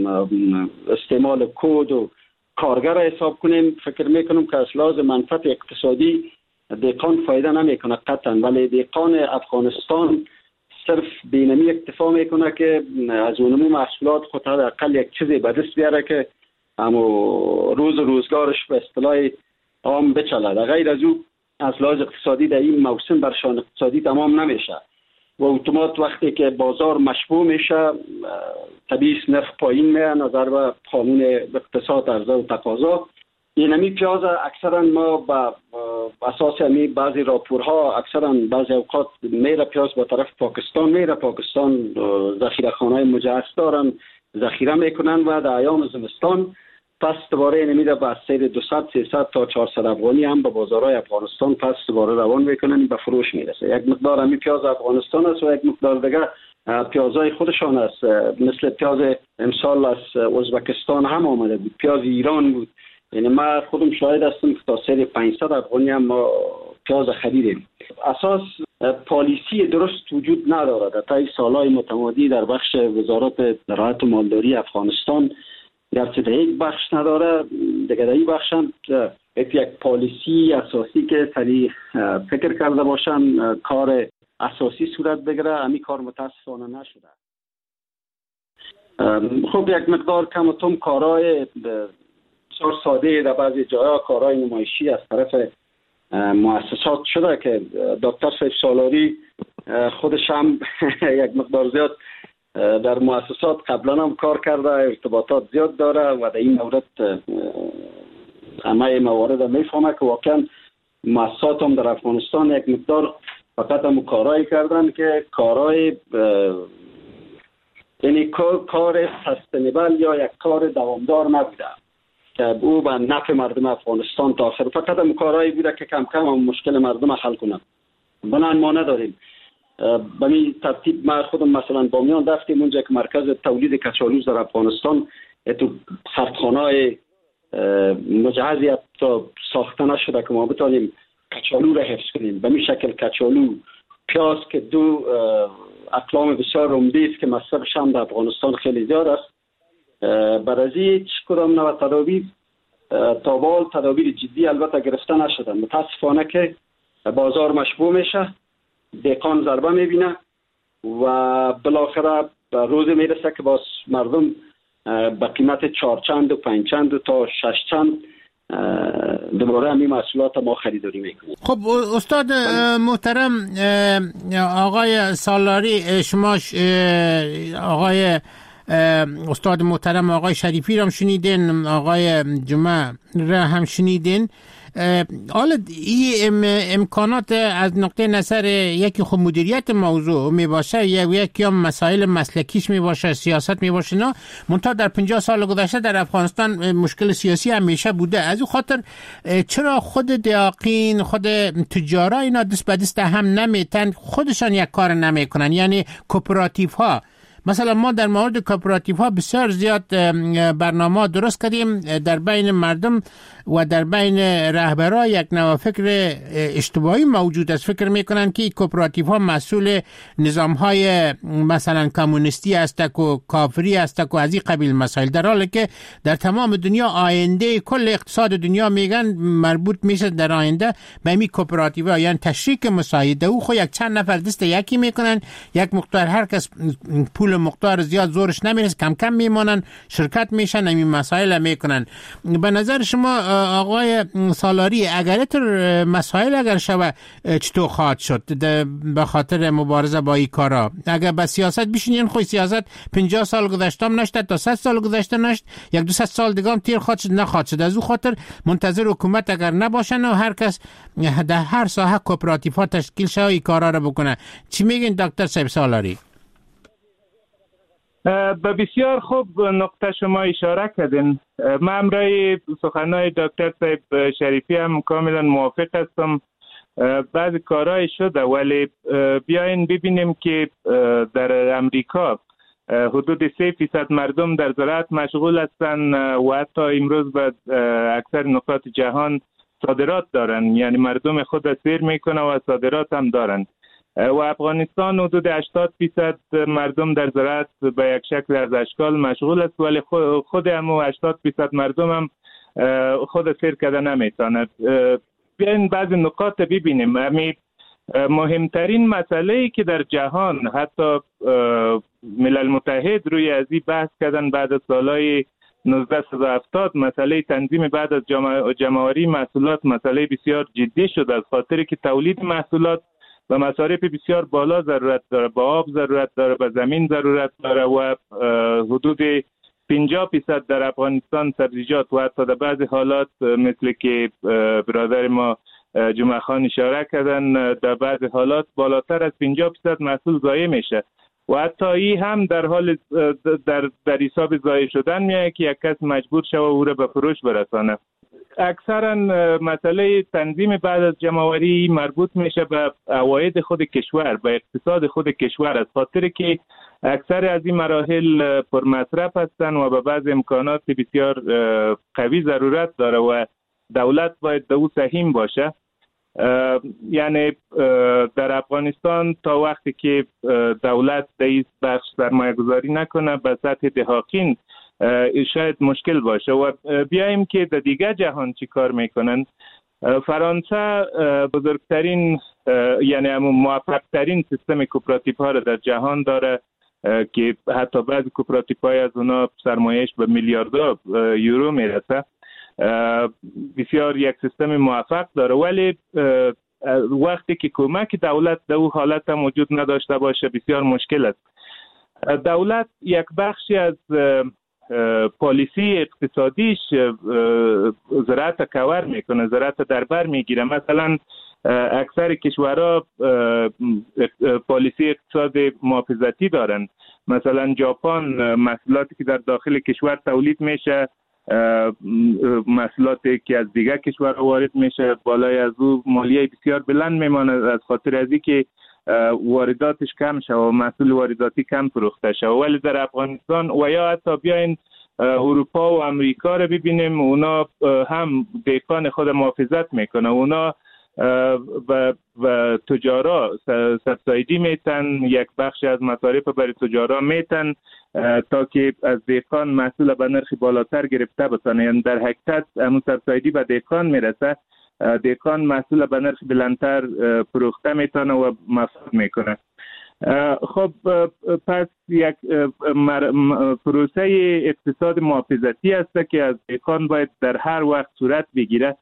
استعمال کود و کارگر حساب کنیم، فکر میکنم که از لحاظ منفعت اقتصادی دهقان فایده نمیکنه قطعا. ولی دهقان افغانستان صرف بینمی اکتفا میکنه که از اونمو محصولات خود حداقل یک چیزی به دست بیاره که اما روزگارش به اصطلاح عام بچله. در غیر از او از لحاظ اقتصادی در این موسم برشان اقتصادی تمام نمیشه و اتومات وقتی که بازار مشبوع میشه طبیعی نرخ پایین میاد نظر به قانون اقتصاد عرضه و تقاضا. اینمی پیاز اکثرا ما با اساس همی بعضی راپورها اکثرا بعضی اوقات میره پیاز با طرف پاکستان میره، پاکستان ذخیره خانه‌های مجهز دارن، ذخیره میکنن و در ایام زمستان پس دوباره اینمی را با سیر 200 300 تا 400 افغانی هم به بازارهای افغانستان پس دوباره روان میکنن، به فروش میرسه. یک مقدار همی پیاز افغانستان است و یک مقدار دیگه پیازهای خودشان است، مثل پیاز امسال از ازبکستان هم آمده بود، پیاز ایران بود. یعنی ما خودم شاهد هستم که تا سیر 500 افغانی هم ما پیاز خریدیم. اساس پالیسی درست وجود نداره در طی سالهای متمادی در بخش وزارت زراعت و مالداری افغانستان. گرچه در یک بخش نداره، دیگر در این بخش هم یک پالیسی اساسی که سریع فکر کرده باشن کار اساسی صورت بگیره، همین کار متاسفانه نشده. خب یک مقدار کم و توم کارهای بسیار ساده در بعضی جاها کارهای نمایشی از طرف مؤسسات شده که دکتر صاحب سالاری خودش هم یک مقدار زیاد در مؤسسات قبلا هم کار کرده، ارتباطات زیاد داره و در این مورد همه موارد میفهمه که واقعا مؤسسات هم در افغانستان یک مقدار فقط هم کارهایی کردن که کارهای یعنی کار سستنیبل یا یک کار دوامدار نبوده که او به نفع مردم افغانستان تا آخر، فقط هم کارهایی بوده که کم کم هم مشکل مردم حل کنند. بنابراین ما نداریم به این ترتیب. ما خودم مثلا بامیان رفتیم اونجا که مرکز تولید کچالو در افغانستان تو سردخانه‌های مجهزی تا ساخته نشده که ما بتانیم کچالو را حفظ کنیم. به این شکل کچالو، پیاز که دو اقلام بسیار عمده است که مصرفش هم در افغانستان خیلی زیاد است. برای هیچ کدام نوع تدابیر تا به حال تدابیر جدی البته گرفته نشده. متاسفانه که بازار مشبوع میشه، دهقان ضربه میبینه و بالاخره روز میرسه که باز مردم به قیمت 4 چند و 5 چند و تا 6 چند دوباره همین محصولات ما خریداری میکنیم. خب استاد محترم آقای سالاری، شما آقای استاد محترم آقای شریفی را هم شنیدین، آقای جمعه را هم شنیدین. حالا این امکانات از نقطه نظر یکی خود مدیریت موضوع می باشه یا یکی هم مسائل مسلکیش می باشه، سیاست می باشه، نه منتها در 50 سال گذشته در افغانستان مشکل سیاسی همیشه بوده. از اون خاطر چرا خود دیاقین، خود تجارا اینا دست به دست هم نمیتن، خودشان یک کار نمیکنن؟ یعنی کوپراتیف ها، مثلا ما در مورد کوپراتیف ها بسیار زیاد برنامه درست کردیم در بین مردم و در بین رهبران یک نوع فکر اشتباهی موجود است. فکر میکنن که کوپراتیف ها مسئول نظام های مثلا کمونیستی است و کافری است و از این قبیل مسائل، در حالی که در تمام دنیا آینده کل اقتصاد دنیا میگن مربوط میشه در آینده به این کوپراتیف ها، یعنی تشریک مساعده او خو یک چند نفر دست یکی میکنن، یک مقدار هر کس پول مقدار زیاد زورش نمیرسه، کم کم میمونن شرکت میشن همین مسائل میکنن. به نظر شما آقای سالاری اگر مسائل اگر شوه چطور خواهد شد به خاطر مبارزه با این کارا؟ اگر به سیاست بشینین، خوی سیاست 50 سال گذشته هم نشد تا 100 سال گذشته نشد، 100-200 سال دیگه هم تیر خواهد شد نخواهد شد. از اون خاطر منتظر حکومت اگر نباشن و هر کس در هر ساحه کوپراتیف ها تشکیل شه این کارا رو بکنه. چی میگین دکتر صاحب سالاری؟ به بسیار خوب نقطه شما اشاره کردین. من امرای سخنهای دکتر صاحب شریفی هم کاملا موافق هستم. بعضی کارهای شده، ولی بیاین ببینیم که در امریکا حدود 3% مردم در زراعت مشغول هستند و حتی امروز به اکثر نقاط جهان صادرات دارن، یعنی مردم خود سیر میکنه و صادرات هم دارن. و افغانستان حدود 80% مردم در زراعت به یک شکل از اشکال مشغول است، ولی خود هم 80% مردم هم خود سیر کرده نمیتواند. بیاین بعضی نکات ببینیم. همین مهمترین مسئله‌ای که در جهان حتی ملل متحد روی ازی بحث کردن بعد از سالهای 1970، مسئله تنظیم بعد از جمع‌آوری محصولات مسئله بسیار جدی شد، از خاطر که تولید محصولات و مصارف بسیار بالا ضرورت داره، با آب ضرورت داره، با زمین ضرورت داره و حدود 50% در افغانستان سبزیجات و حتی در بعضی حالات مثل که برادر ما جمعه خان اشاره کردن، در بعضی حالات بالاتر از 50% محصول ضایع میشه و حتی این هم در حال در حساب ضایع شدن میاد که یک کس مجبور شود او را به فروش برسانه. اکثرا مسئله تنظیم بعد از جمع‌آوری مربوط میشه به عواید خود کشور، به اقتصاد خود کشور، از خاطر که اکثر از این مراحل پر مصرف هستند و به بعض امکانات بسیار قوی ضرورت داره و دولت باید به او سهیم باشه. یعنی در افغانستان تا وقتی که دولت در این بخش سرمایه گذاری نکنه به سطح دهاقین شاید مشکل باشه. و بیاییم که در دیگه جهان چی کار میکنن. فرانسه بزرگترین یعنی موفقترین سیستم کوپراتیف ها را در جهان داره که حتی بعضی کوپراتیف های از اونا سرمایه‌اش به میلیاردها یورو میرسه. بسیار یک سیستم موفق داره، ولی وقتی که کمک دولت در اون حالت هم وجود نداشته باشه بسیار مشکل است. دولت یک بخشی از پالیسی اقتصادیش زراعت کور میکنه، زراعت در بر میگیره. مثلا اکثر کشورها پالیسی اقتصاد محافظتی دارن. مثلا ژاپن محصولاتی که در داخل کشور تولید میشه، محصولاتی که از دیگر کشور وارد میشه، بالای از او مالیه بسیار بلند میماند، از خاطر از اینکه وارداتش کم شد و محصول وارداتی کم فروخته شد. ولی در افغانستان و یا حتی بیاین اروپا و امریکا رو ببینیم، اونا هم دهقان خود محافظت میکنه، اونا و تجارا سبسایدی میتن، یک بخش از مصارف برای تجارا میتن تا که از دهقان محصول به نرخ بالاتر گرفته بتونه. یعنی در حقیقت همون سبسایدی به دهقان میرسه، دهقان محصول به نرخ بلندتر فروخته میتونه و مصرف میکنه. خب پس یک پروسه اقتصاد محافظتی است که از دهقان باید در هر وقت صورت بگیره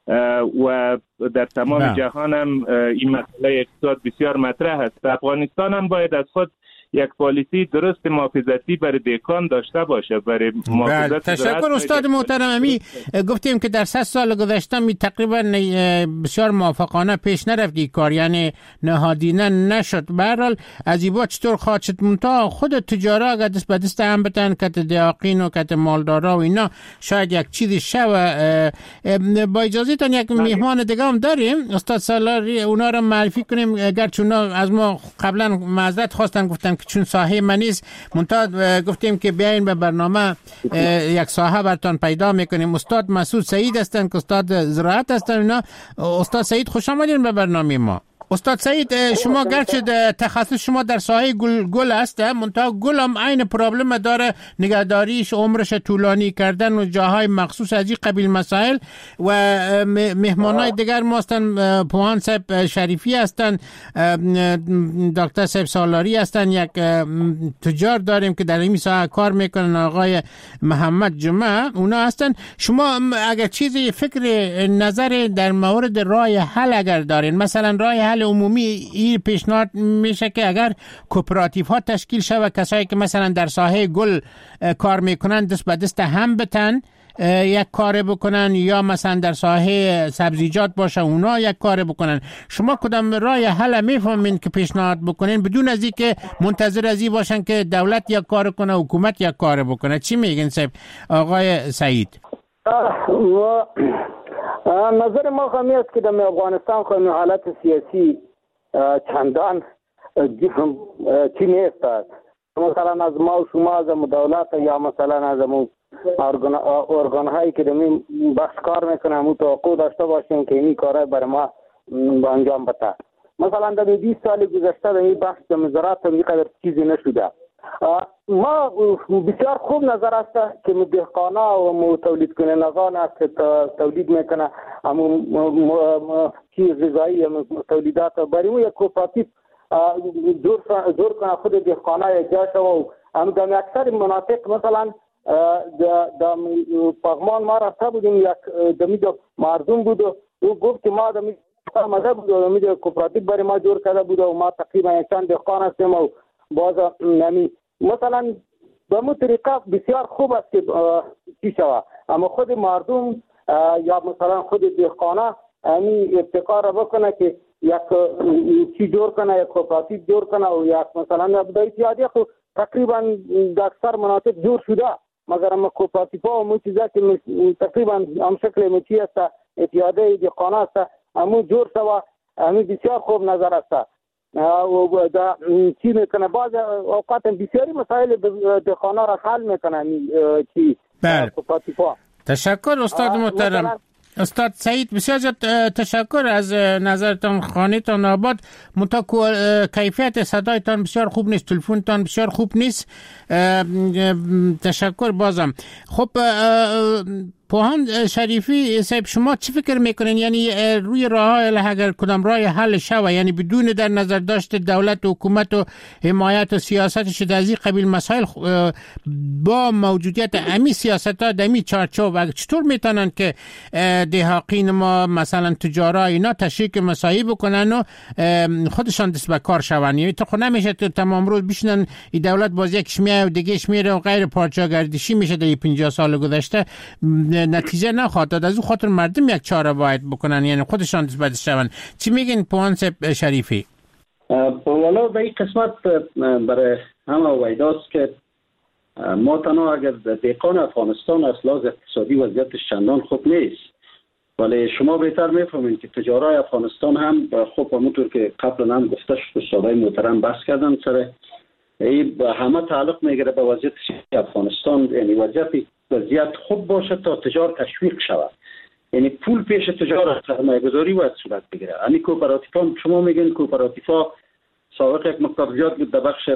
و در تمام جهان هم این مسئله اقتصاد بسیار مطرح است. افغانستان هم باید از خود یک پالیسی درست محافظتی برای دهقان داشته باشه، برای محافظت. تشکر استاد محترم. امی گفتیم که در 100 سال گذشته می تقریبا بسیار موافقانه پیش نرفت کار، یعنی نهادینه نشد. به هر حال از ایبا چطور خواهد شد؟ منتها خود تجارا اگر دست به دست هم بتن، کت دیاقین و کت مالدارا و اینا، شاید یک چیزی شوه. با اجازه تان یک میهمان دیگه هم داریم، استاد سالاری، اونا رو معرفی کنیم. اگر چون از ما قبلا معذرت خواستن، گفتن چون ساحه من نیست، منتها گفتیم که بیاین به برنامه یک ساحه براتون پیدا میکنیم. استاد مسعود سعید هستن که استاد زراعت هستن. اینا استاد سعید خوش آمدین به برنامه ما. استاد سعید، شما گرچه تخصص شما در ساحه گل است، منتها گل هم عین پرابلم داره، نگهداریش، عمرش طولانی کردن و جاهای مخصوص از این قبیل مسائل. و مهمانای دیگر ما هستن، پوهان صاحب شریفی هستن، دکتر صاحب سالاری هستن، یک تجار داریم که در این ساحه کار میکنن، آقای محمد جمعه، اونا هستن. شما اگر چیزی فکر نظر در مورد راه حل اگر دارین، مثلا راه حل عمومی این پیشنهاد میشه که اگر کوپراتیف ها تشکیل شود، کسایی که مثلا در ساحه گل کار میکنن دست به دست هم بتن یک کار بکنن، یا مثلا در ساحه سبزیجات باشه اونا یک کار بکنن. شما کدام راه حل میفهمین که پیشنهاد بکنین بدون از اینکه منتظر از این باشن که دولت یک کار کنه، حکومت یک کار بکنه؟ چی میگین صاحب آقای سعید؟ نظر ما خواهی است که در افغانستان خواهی حالت سیاسی چندان چی نیست. مثلا از ما و شما از دولت یا مثلا از ارگان هایی که در این بخش کار میکنه همون توقع داشته باشیم که این کارهای برای ما انجام بده. مثلا در 20 سال گذشته در این بخش در وزارت اینقدر چیزی نشده. ما بسیار خوب نظر است که دهقانا و تولید کنندگان است که تولید میکنه چیز غذایی تولیدات برای اون یک کوپراتیو جور کنه، خود دهقانا یک جا شو. و هم در اکثر مناطق مثلا در پغمان ما رفته بودیم، یک دمید مردم بود و او گفت که ما دمید مزه بود و دمید کوپراتیو برای ما جور کرده بود و ما تقریبا یک چند دهقان هستیم و باز نمی مثلا به مو طریقه بسیار خوب است که چی شود، اما خود مردم یا مثلا خود دهقانا همین ابتکار بکنه که یک چی جور کنه، یک کوپراتیو جور کنه و یک مثلا بدای اتحادیه خو تقریبا در اکثر مناطق جور شده، مگر اما کوپراتیو ها و مو چیزا که تقریبا هم شکل مچی است، اتحادیه دهقانا است، همون جور شود. همین بسیار خوب نظر است و دا چی میکنه. بعض اوقات بسیاری مسائل دهقانا را حل میکنه چی. بله، تشکر استاد محترم. استاد سعید بسیار تشکر از نظرتان، خانه‌تان آباد. کیفیت صدایتان بسیار خوب نیست، تلفنتان بسیار خوب نیست. تشکر بازم. خب پوهان شریفی صاحب، شما چی فکر میکنین؟ یعنی روی راه اگر کدام راه حل شوه، یعنی بدون در نظر داشت دولت و حکومت و حمایت و سیاستش در این قبیل مسائل با موجودیت امی سیاست ها دمی چارچوب، چطور میتونن که دهاقین ما مثلا تجارا اینا تشریک مساعی بکنن و خودشان دست به کار شون؟ یعنی تو خود نمیشه تو تمام روز بشنن این دولت باز یکش میاد و دیگهش میره و غیر پارچه‌گردشی میشه در 50 سال گذشته، نتیجه نخواهد داد. از اون خاطر مردم یک چاره باید بکنن، یعنی خودشان دست به دست شون. چی میگین پوهان شریفی؟ والا به این قسمت برای همه ویداست که ما تنها اگر دهقان افغانستان از لحاظ اقتصادی وضعیتش چندان خوب نیست، ولی شما بهتر میفهمید که تجارای افغانستان هم خوب همونطور که قبلا هم گفته شد استادای محترم بحث کردن سر این همه تعلق میگیره به وضعیت افغانستان. یعنی وضعیت خوب باشه تا تجار تشویق شود، یعنی پول پیش تجار سرمایه گذاری باید صورت بگیره. یعنی کوپراتیفا، شما میگین کوپراتیفا سابق یک مقدار زیاد بود در بخش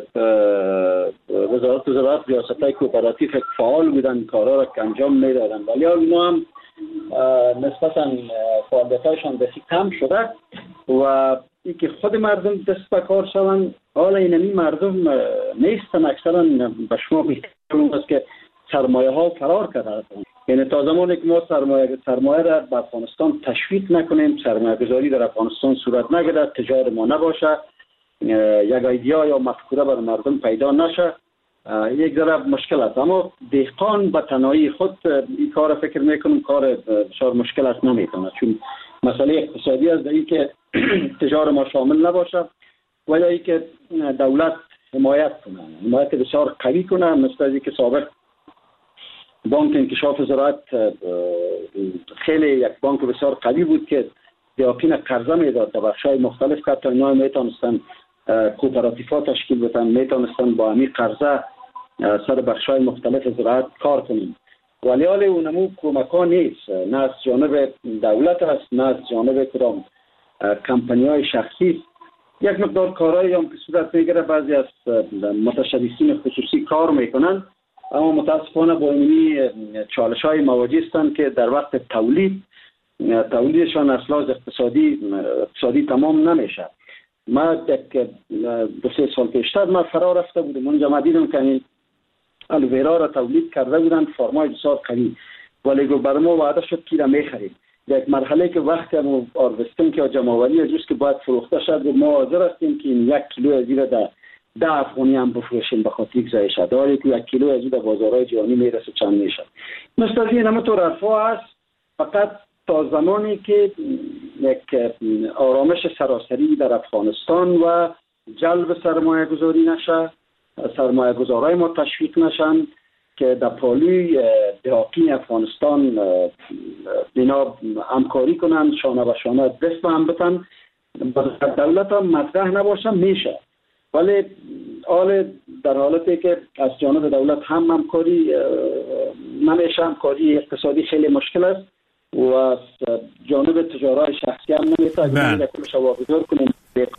وزارت ریاستای کوپراتیف فعال بودن، کارا را انجام میدادن، ولی اینا هم نسبتا فعالیتاشان بسی کم شده و ای که خود مردم دست به کار شوند. حالا اینمی مردم نیستن، اکثرا به شما میگم است که سرمایه ها فرار کرده. یعنی تا زمانی که ما سرمایه را به افغانستان تشویق نکنیم، سرمایه گذاری در افغانستان صورت نگیره، تجار ما نباشه، یک ایدیا یا مفکوره بر مردم پیدا نشه، یک ذره مشکل است. اما دهقان به تنهایی خود این کار فکر میکنم کار بسیار مشکل است نمیتونه، چون مسئله اقتصادی است این که تجار ما شامل نباشه و یا این که دولت حمایت کنه، حمایت بسیار قوی کنه، مثل از که سابق بانک انکشاف زراعت خیلی یک بانک بسیار قوی بود که دهقان قرضه میداد در بخش‌های مختلف که تا اینا میتونستن کوپراتیفا تشکیل بدن، میتونستن با همین قرضه سر بخش‌های مختلف زراعت کار کنیم. ولی حال اونمو کمک‌ها نیست، نه از جانب دولت است نه از جانب کدام کمپانی‌های شخصی. یک مقدار کارهایی هم که صورت میگیره، بعضی از متشبثین خصوصی کار میکنن، اما متاسفانه با اینی چالش‌های مواجه هستند که در وقت تولیدشان از لحاظ اقتصادی تمام نمیشه. ما دو سه سال پیشتر ما فرا رفته بودم، اونجا ما دیدم که این الوویرا را تولید کرده بودن، فرمای بسیار قوی، ولی بر ما وعده شد که را میخریم. یک مرحله که وقتی هم آروستن که جمع‌آوری از روز که باید فروخته شد و ما حاضر هستیم که این 1 کیلو از این را 10 افغانی هم بفروشیم به خاطر یک زایش داره که 1 کیلو از این در بازارهای جهانی میرسه چند میشه. مثل این همونطور حرفا است، فقط تا زمانی که یک آرامش سراسری در افغانستان و جلب سرمایه گذاری نشه، سرمایه گذارای ما تشویق نشن که در پالوی دهاقین افغانستان اینا همکاری کنن، شانه به شانه دست به هم بتن، دولت هم مطرح نباشه میشه. ولی در حالتی که از جانب دولت هم همکاری نمیشه، همکاری اقتصادی خیلی مشکل است و از جانب تجارای شخصی هم نمیشه. اگر کلش واگذار کنیم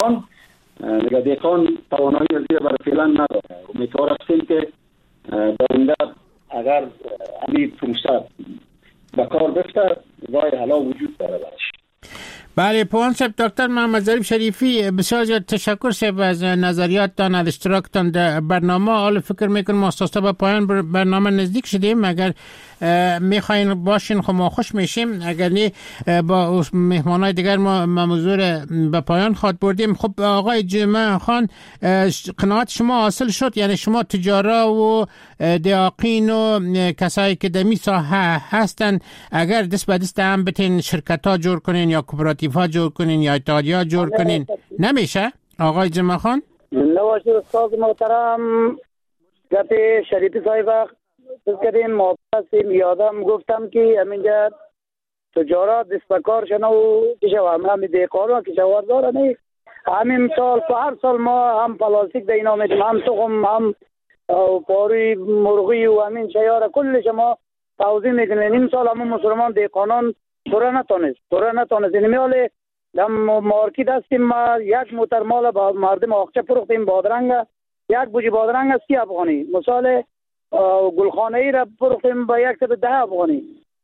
دهقان توانایی از این برای فعلا نداره. امیدوار هستیم که در اگر همین فرصت به کار بفته راه حل وجود داره برش. بله پوهان صاحب، دکتر محمد ظریف شریفی، بسیار زیاد تشکر صاحب از نظریاتتان، از اشتراکتان در برنامه. حالا فکر میکنم ما اساسا به پایان برنامه نزدیک شدیم. اگر میخواین باشین خب ما خوش میشیم، اگر نه با مهمانای دیگر ما موضوع به پایان خواد بردیم. خب آقای جمعه خان، قناعت شما حاصل شد؟ یعنی شما تجارا و دهاقین و کسایی که در می ساحه هستن اگر دست به دست هم بتین شرکت ها جور کنین یا کوپراتیفا جور کنین یا اتحادیه جور کنین، نمیشه؟ آقای جمعه خان نواشی استاد محترم گپ شریفی صاحب کردیم، ما هستیم. یادم گفتم که همینجا تجارت دست به کار شنه و همین دهقان و کشاورزا نه. همین سال هر سال ما هم پلاستیک در اینا میدیم، هم تخم، هم پاروی مرغی و همین شیاره کلش ما توضیح میکنیم. این سال همون مسلمان دهقانان توره نتونست این میاله هم مارکت هستیم. ما یک موتر مال با مردم آخچه پروختیم بادرنگ، یک بوجی بادرنگ 30 افغانی، مثال گلخانه ای را پروختیم با 110 افغانی.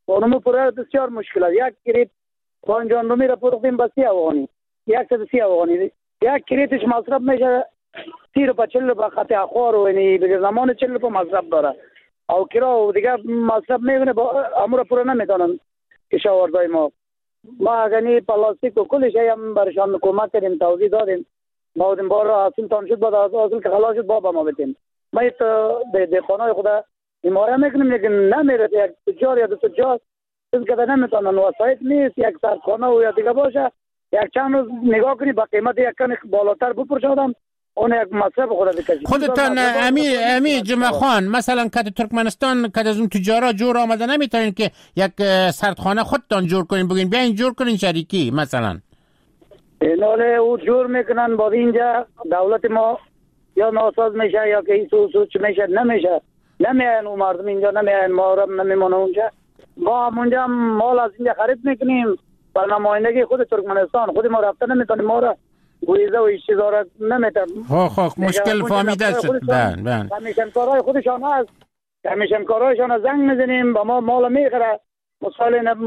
خانم پوره بسیار مشکل است. یک کریت بانجان رومی را فروختیم به 30 افغانی، 130 افغانی. یک کریتش مصرف میشه 30 روپه 40 روپه خط اخوار و یعنی به زمان 40 روپه مصرف داره او کرا و دیگه مصرف میکنه امور پورا نمیتونن کشاورزای ما یعنی پلاستیک و کلش هم برشان کمک کردیم، توضیح دادیم. ما اون بار اصل تان شد، بعد اصل که خلاص شد بابا ما بدیم. ما به خانه خدا حمایت میکنیم، لیکن نمیره. یک تجار یا دو تجار چیز که نمیتونن وسایل نیست، یک سردخانه و یا دیگه باشه یک چند روز نگاه کنی با قیمت یک کن بالاتر بپرشادم اون یک مصرف خود بکشی. خودتان امیر جمعه خان مثلا که ترکمنستان که از اون تجارا جور آمده نمیتونین که یک سردخانه خودتان جور کنین بگین بیاین جور کنین شریکی مثلا؟ ناله او جور میکنن با اینجا دولت ما یا ناساز میشه یا که سوچ میشه نمیشه، نمیان اون مردم اینجا نمیان، ما را نمیمونه اونجا. ما اونجا مال از اینجا خرید میکنیم بر نمایندگی خود ترکمنستان، خود ما رفته نمیتونیم، ما را گویزه و ایش چیزا را نمیتونیم. مشکل فهمیده شد. کمیشنکارای خودشان هست، کمیشنکارایشان زنگ میزنیم با ما مال میخره. مثلا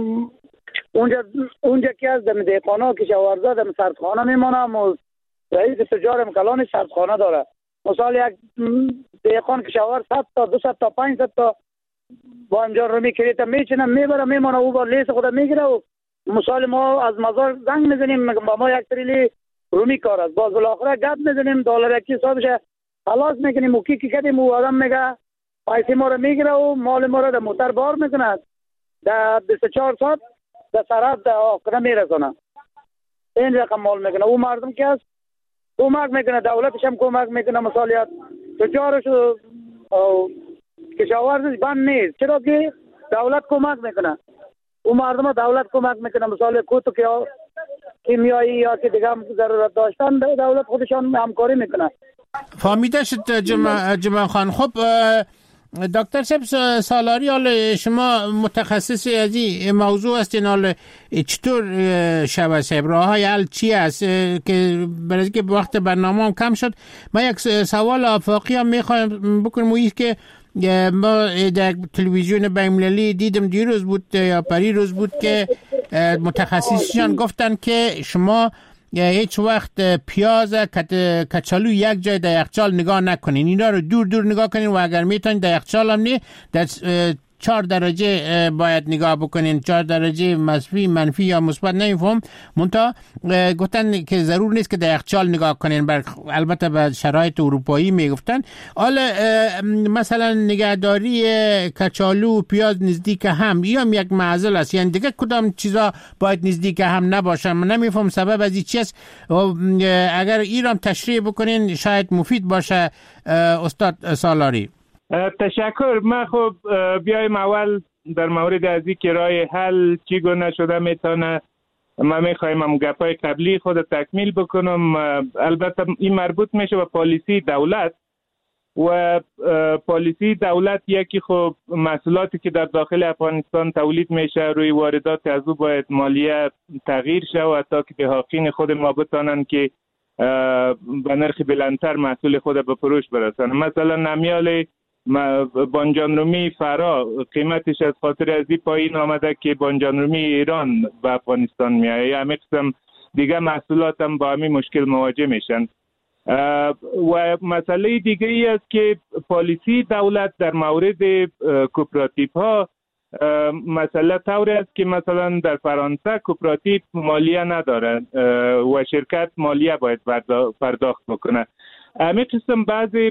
اونجا که از دم دیقانا کشاورزا دم سردخانه میمونم و رئیس تجار کلان سردخانه داره. مثلا یک دیقان کشاورز 100 تا 200 تا 500 تا بانجان رو میکریت میچینه میبره میمونه، او با لیس خود میگیره و مثال ما از مزار زنگ میزنیم با ما یک تریلی رومی کار است، باز بالاخره گپ میزنیم دلار یکی حسابش خلاص میکنیم و کی کردیم و آدم میگه پیسه ما رو میگیره و مال ما رو در موتر بار میکنه در 24 ساعت در سرحد در آخره میرسونه. این رقم مال میکنه. او مردم که است کمک میکنه، دولتش هم کمک میکنه. مثالیت تجارش و کشاورزش بند نیست، چرا که دولت کمک میکنه. او مردم دولت کمک میکنه. مثال کوتو که کیمیایی یا که دیگه هم ضرورت داشتن دولت خودشان همکاری میکنه. فهمیده شد جمعه خان. خب دکتر صاحب سالاری، حال شما متخصص از این موضوع هستین، حال چطور شبه صاحب راه های حل چی است که برای که وقت برنامه هم کم شد من یک سوال آفاقی هم میخوایم بکنم و این که ما در تلویزیون بین‌المللی دیدم دیروز بود یا پریروز بود که متخصصیان گفتن که شما هیچ وقت پیاز کچالو یک جای در یخچال نگاه نکنین، اینا رو دور دور نگاه کنین و اگر میتونین در یخچال هم نه در 4 درجه باید نگاه بکنین، 4 درجه منفی یا مثبت نمیفهم منتها گفتن که ضرور نیست که در یخچال نگاه کنین، البته به شرایط اروپایی میگفتن. حالا مثلا نگهداری کچالو و پیاز نزدیک هم یا یک معضل است، یعنی دیگه کدام چیزا باید نزدیک هم نباشن؟ من نمیفهم سبب از این چی است. اگر ایران تشریح بکنین شاید مفید باشه استاد سالاری. تشکر. من خب بیایم اول در مورد از این که راه حل چگونه شده میتونه، ما میخوایم هم گپای قبلی خود تکمیل بکنم. البته این مربوط میشه به پالیسی دولت و پالیسی دولت یکی خب محصولاتی که در داخل افغانستان تولید میشه روی واردات از او باید مالیه تغییر شود تا که دهقان خود ما بتانن که به نرخ بلندتر محصول خود به فروش برسن. مثلا نمیال بانجان رومی فرا قیمتش از خاطر از این پایین آمده که بانجان رومی ایران به افغانستان میایه، همین قسم دیگه محصولات هم با همین مشکل مواجه میشن. و مسئله دیگه ای است که پالیسی دولت در مورد کوپراتیو ها مسئله طوری است که مثلا در فرانسه کوپراتیو مالیه نداره و شرکت مالیه باید پرداخت بکنه. همین قسم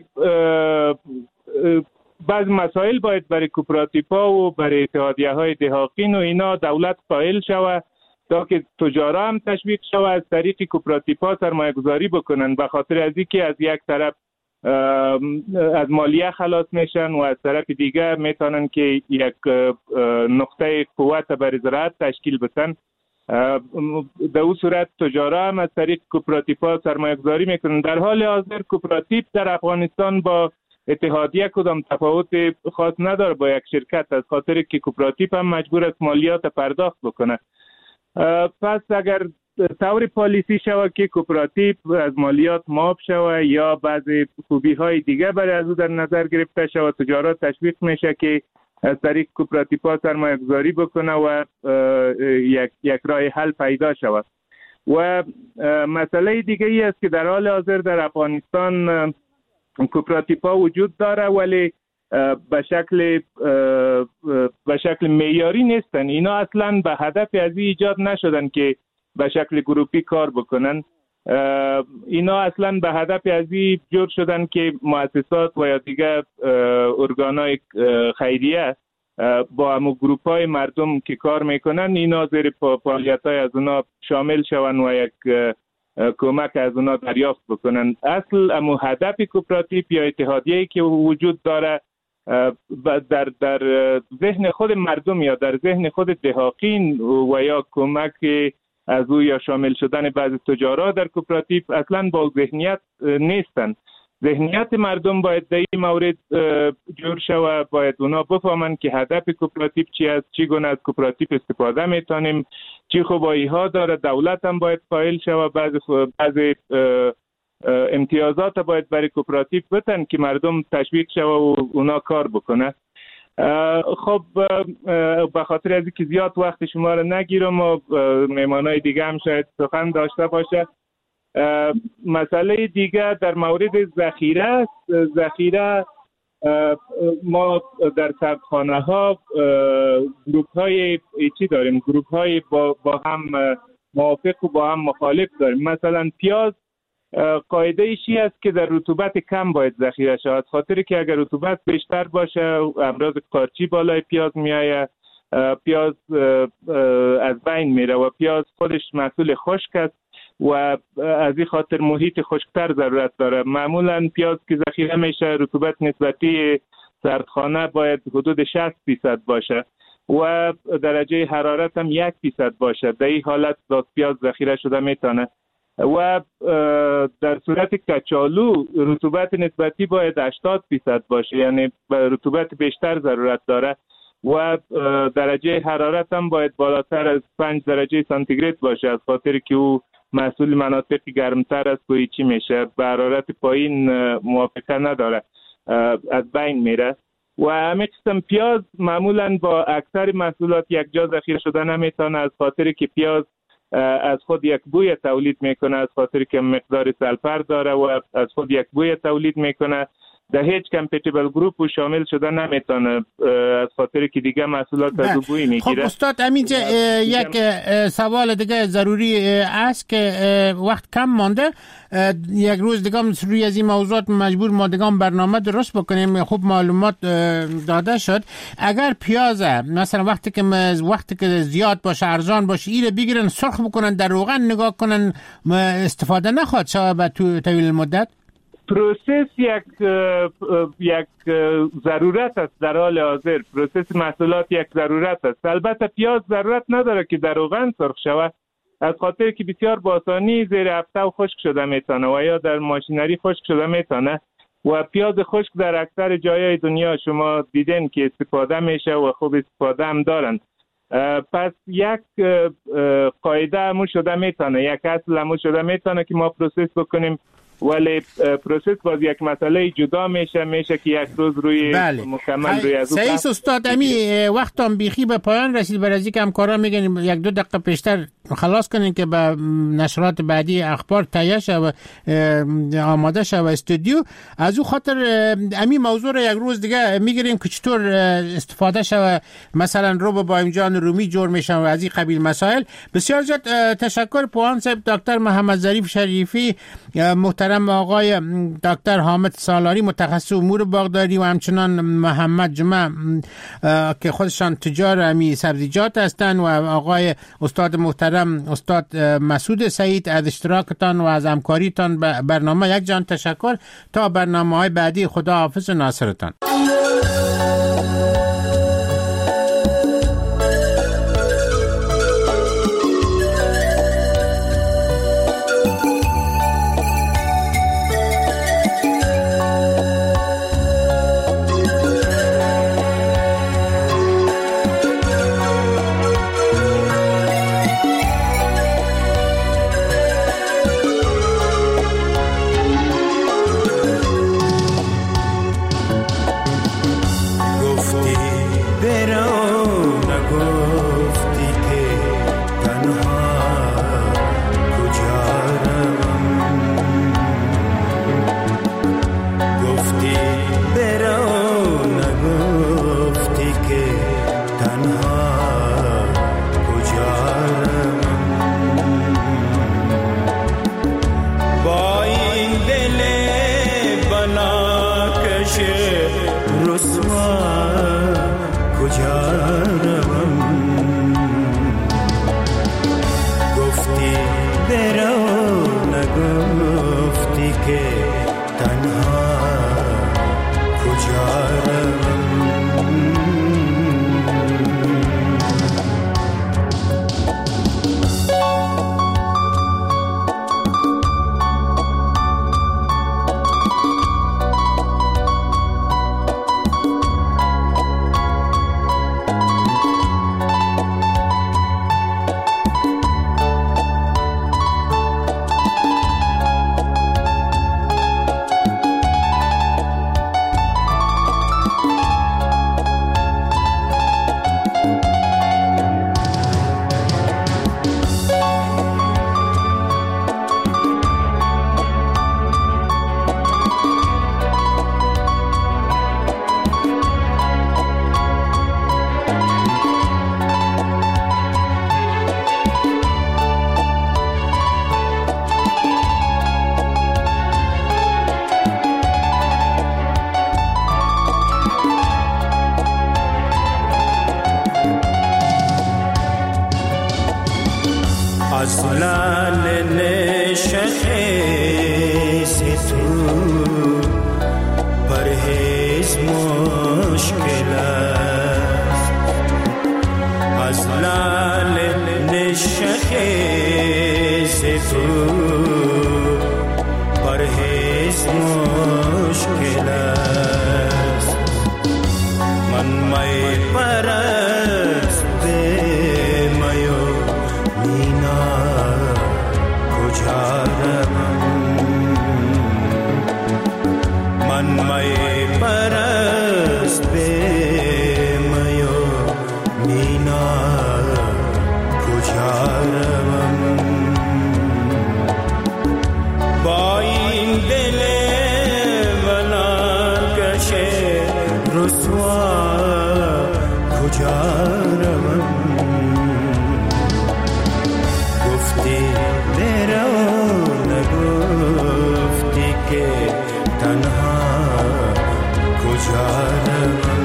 بعض مسائل باید برای کوپراتیو ها و برای اتحادیه های دهقان و اینا دولت قائل شود تا که تجارا هم تشویق شود از طریق کوپراتیو ها سرمایه گذاری بکنن، به خاطر از اینکه از یک طرف از مالیه خلاص میشن و از طرف دیگه میتونن که یک نقطه قوت برای زراعت تشکیل بدن. در اون صورت تجارا هم از طریق کوپراتیو ها سرمایه گذاری میکنن. در حال حاضر کوپراتیو در افغانستان با اتحادیه کدام تفاوت خاص نداره با یک شرکت، از خاطر که کوپراتیو هم مجبور است مالیات پرداخت بکنه. پس اگر طور پالیسی شود که کوپراتیو از مالیات معاف شود یا بعضی خوبی های دیگه برای از او در نظر گرفته شود، تجارت تشویق میشه که از طریق کوپراتیوها سرمایه گذاری بکنه و یک راه حل پیدا شود. و مسئله دیگه ای است که در حال حاضر در افغانستان کوپراتیوها وجود داره ولی به شکل معیاری نیستن. اینا اصلا به هدف از ایجاد نشدن که به شکل گروپی کار بکنن. اینا اصلا به هدف از جور شدن که مؤسسات و یا دیگه ارگانهای خیریه با همون گروپ های مردم که کار میکنن اینا زیر فعالیت های از اونا شامل شون و یک کمک از اونا دریافت بکنن. اصل همون هدف کوپراتیو یا اتحادیه‌ای که وجود داره در ذهن خود مردم یا در ذهن خود دهاقین و یا کمک از او یا شامل شدن بعضی تجارا در کوپراتیو اصلا با ذهنیت نیستن. ذهنیت مردم باید در این مورد جور شود، باید اونا بفهمن که هدف کوپراتیو چی است، چی گونه از کوپراتیو استفاده میتونیم، چی خوبایی ها داره. دولت هم باید فاعل شود، بعضی امتیازات باید برای کوپراتیو بتن که مردم تشویق شود و اونا کار بکنه. خب به خاطر از اینکه زیاد وقت شما رو نگیرم و مهمانای دیگه هم شاید سخن داشته باشه، مسئله دیگه در مورد ذخیره است. ذخیره ما در سردخانه ها گروپ های چی داریم؟ گروپ های با هم موافق و با هم مخالف داریم. مثلا پیاز قاعده ایشی است که در رطوبت کم باید ذخیره شود، خاطر که اگر رطوبت بیشتر باشه امراض قارچی بالای پیاز میآید، پیاز از بین میره و پیاز خودش محصول خشک است و از این خاطر محیط خشکتر ضرورت داره. معمولا پیاز که ذخیره میشه رطوبت نسبتی سردخانه باید حدود 60% باشه و درجه حرارت هم 1% باشه. در این حالت پیاز ذخیره شده میتونه. و در صورت کچالو رطوبت نسبتی باید 80% باشه، یعنی رطوبت بیشتر ضرورت داره و درجه حرارت هم باید بالاتر از 5 درجه سانتیگراد باشه، از خاطر که او محصول مناطق گرمتر است و چی میشه به حرارت پایین موافقه نداره، از بین میره. و همین قسم پیاز معمولا با اکثر محصولات یک جا ذخیره شده نمیتونه، از خاطر که پیاز از خود یک بوی تولید میکنه، از خاطر که مقدار سلفر داره و از خود یک بوی تولید میکنه. در هیچ کمپیتیبل گروپ و شامل شده نمیتونه، از خاطر که دیگه محصولات از بوی میگیره. خب استاد امینجا یک سوال دیگه ضروری است که وقت کم مانده، یک روز دیگه روی از این موضوعات مجبور ما دیگه برنامه درست بکنیم. خوب معلومات داده شد. اگر پیاز مثلا وقتی که زیاد باشه ارزان باشه ایره بگیرن سرخ بکنن در روغن نگاه کنن استفاده نخواد شود به طویل مدت. پروسس یک ضرورت است در حال حاضر. پروسس محصولات یک ضرورت است. البته پیاز ضرورت نداره که در روغن سرخ شود، از خاطر که بسیار با آسانی زیر هفته و خشک شده میتونه و یا در ماشینری خشک شده میتونه و پیاز خشک در اکثر جایهای دنیا شما دیدین که استفاده میشه و خوب استفاده هم دارن. پس یک قاعده همون شده میتونه، یک اصل همون شده میتونه که ما پروسس بکنیم، ولی پروسس باز یک مسئله جدا میشه که یک روز روی مکمل روی از سعید استاد امی وقتم بیخی به پایان رسید. برای اینکه همکارا میگن یک دو دقیقه پیشتر خلاص کنین که به نشرات بعدی اخبار تهیه شه و آماده شه و استودیو. از او خاطر امی موضوع رو یک روز دیگه میگیریم که چطور استفاده شه و مثلا رو با امجان رومی جور میشن و از این قبیل مسائل. بسیار زیاد تشکر پوان صاحب. دکتر محمد ظریف شریفی، محترم آقای دکتر حامد سالاری متخصص امور باغداری و همچنان محمد جمعه که خودشان تجار امی سبزیجات هستند و آقای استاد محترم استاد مسعود سعید از اشتراکتان و از همکاریتان به برنامه یک جان تشکر. تا برنامه‌های بعدی خدا حافظ و ناصرتان. تنها کجا با این دل بناکش رسوا کجا روم گفتی برو نگفتی که تنها کجا روم اصلال نشخیز تو پرهیز مشکل است اصلال نشخیز تو پرهیز مشکل است من می پرست به میو مینا کجا روم من می پرست به میو مینا کجا روم با این دل بناکش رسوا کجا روم گفتی برو نگفتی که تنها کجا روم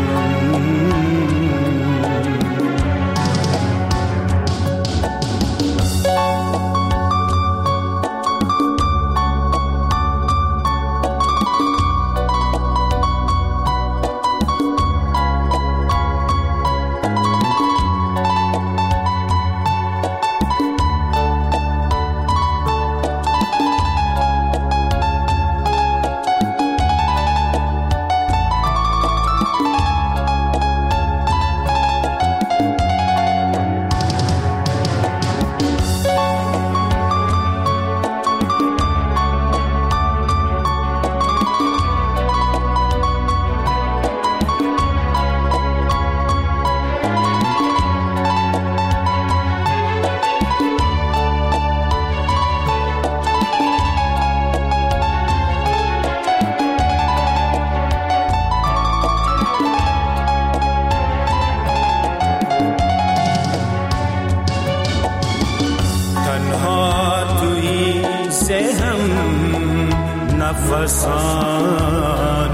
نفسان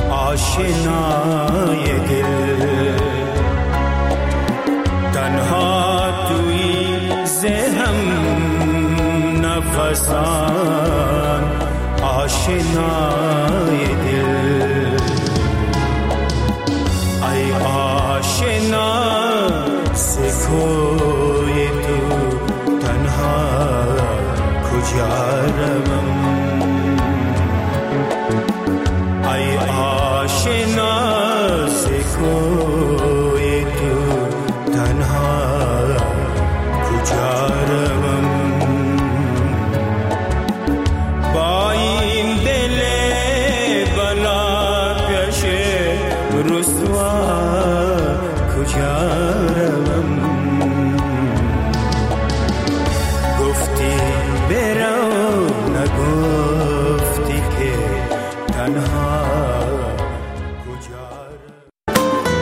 آشنای دل تنها توی ذهن نفسان آشنای دل ای آشنا سکوی تو تنها کجا روم ای آشنا سکوی تو تنها کجا روم با این دل بناکش رسوا کجا روم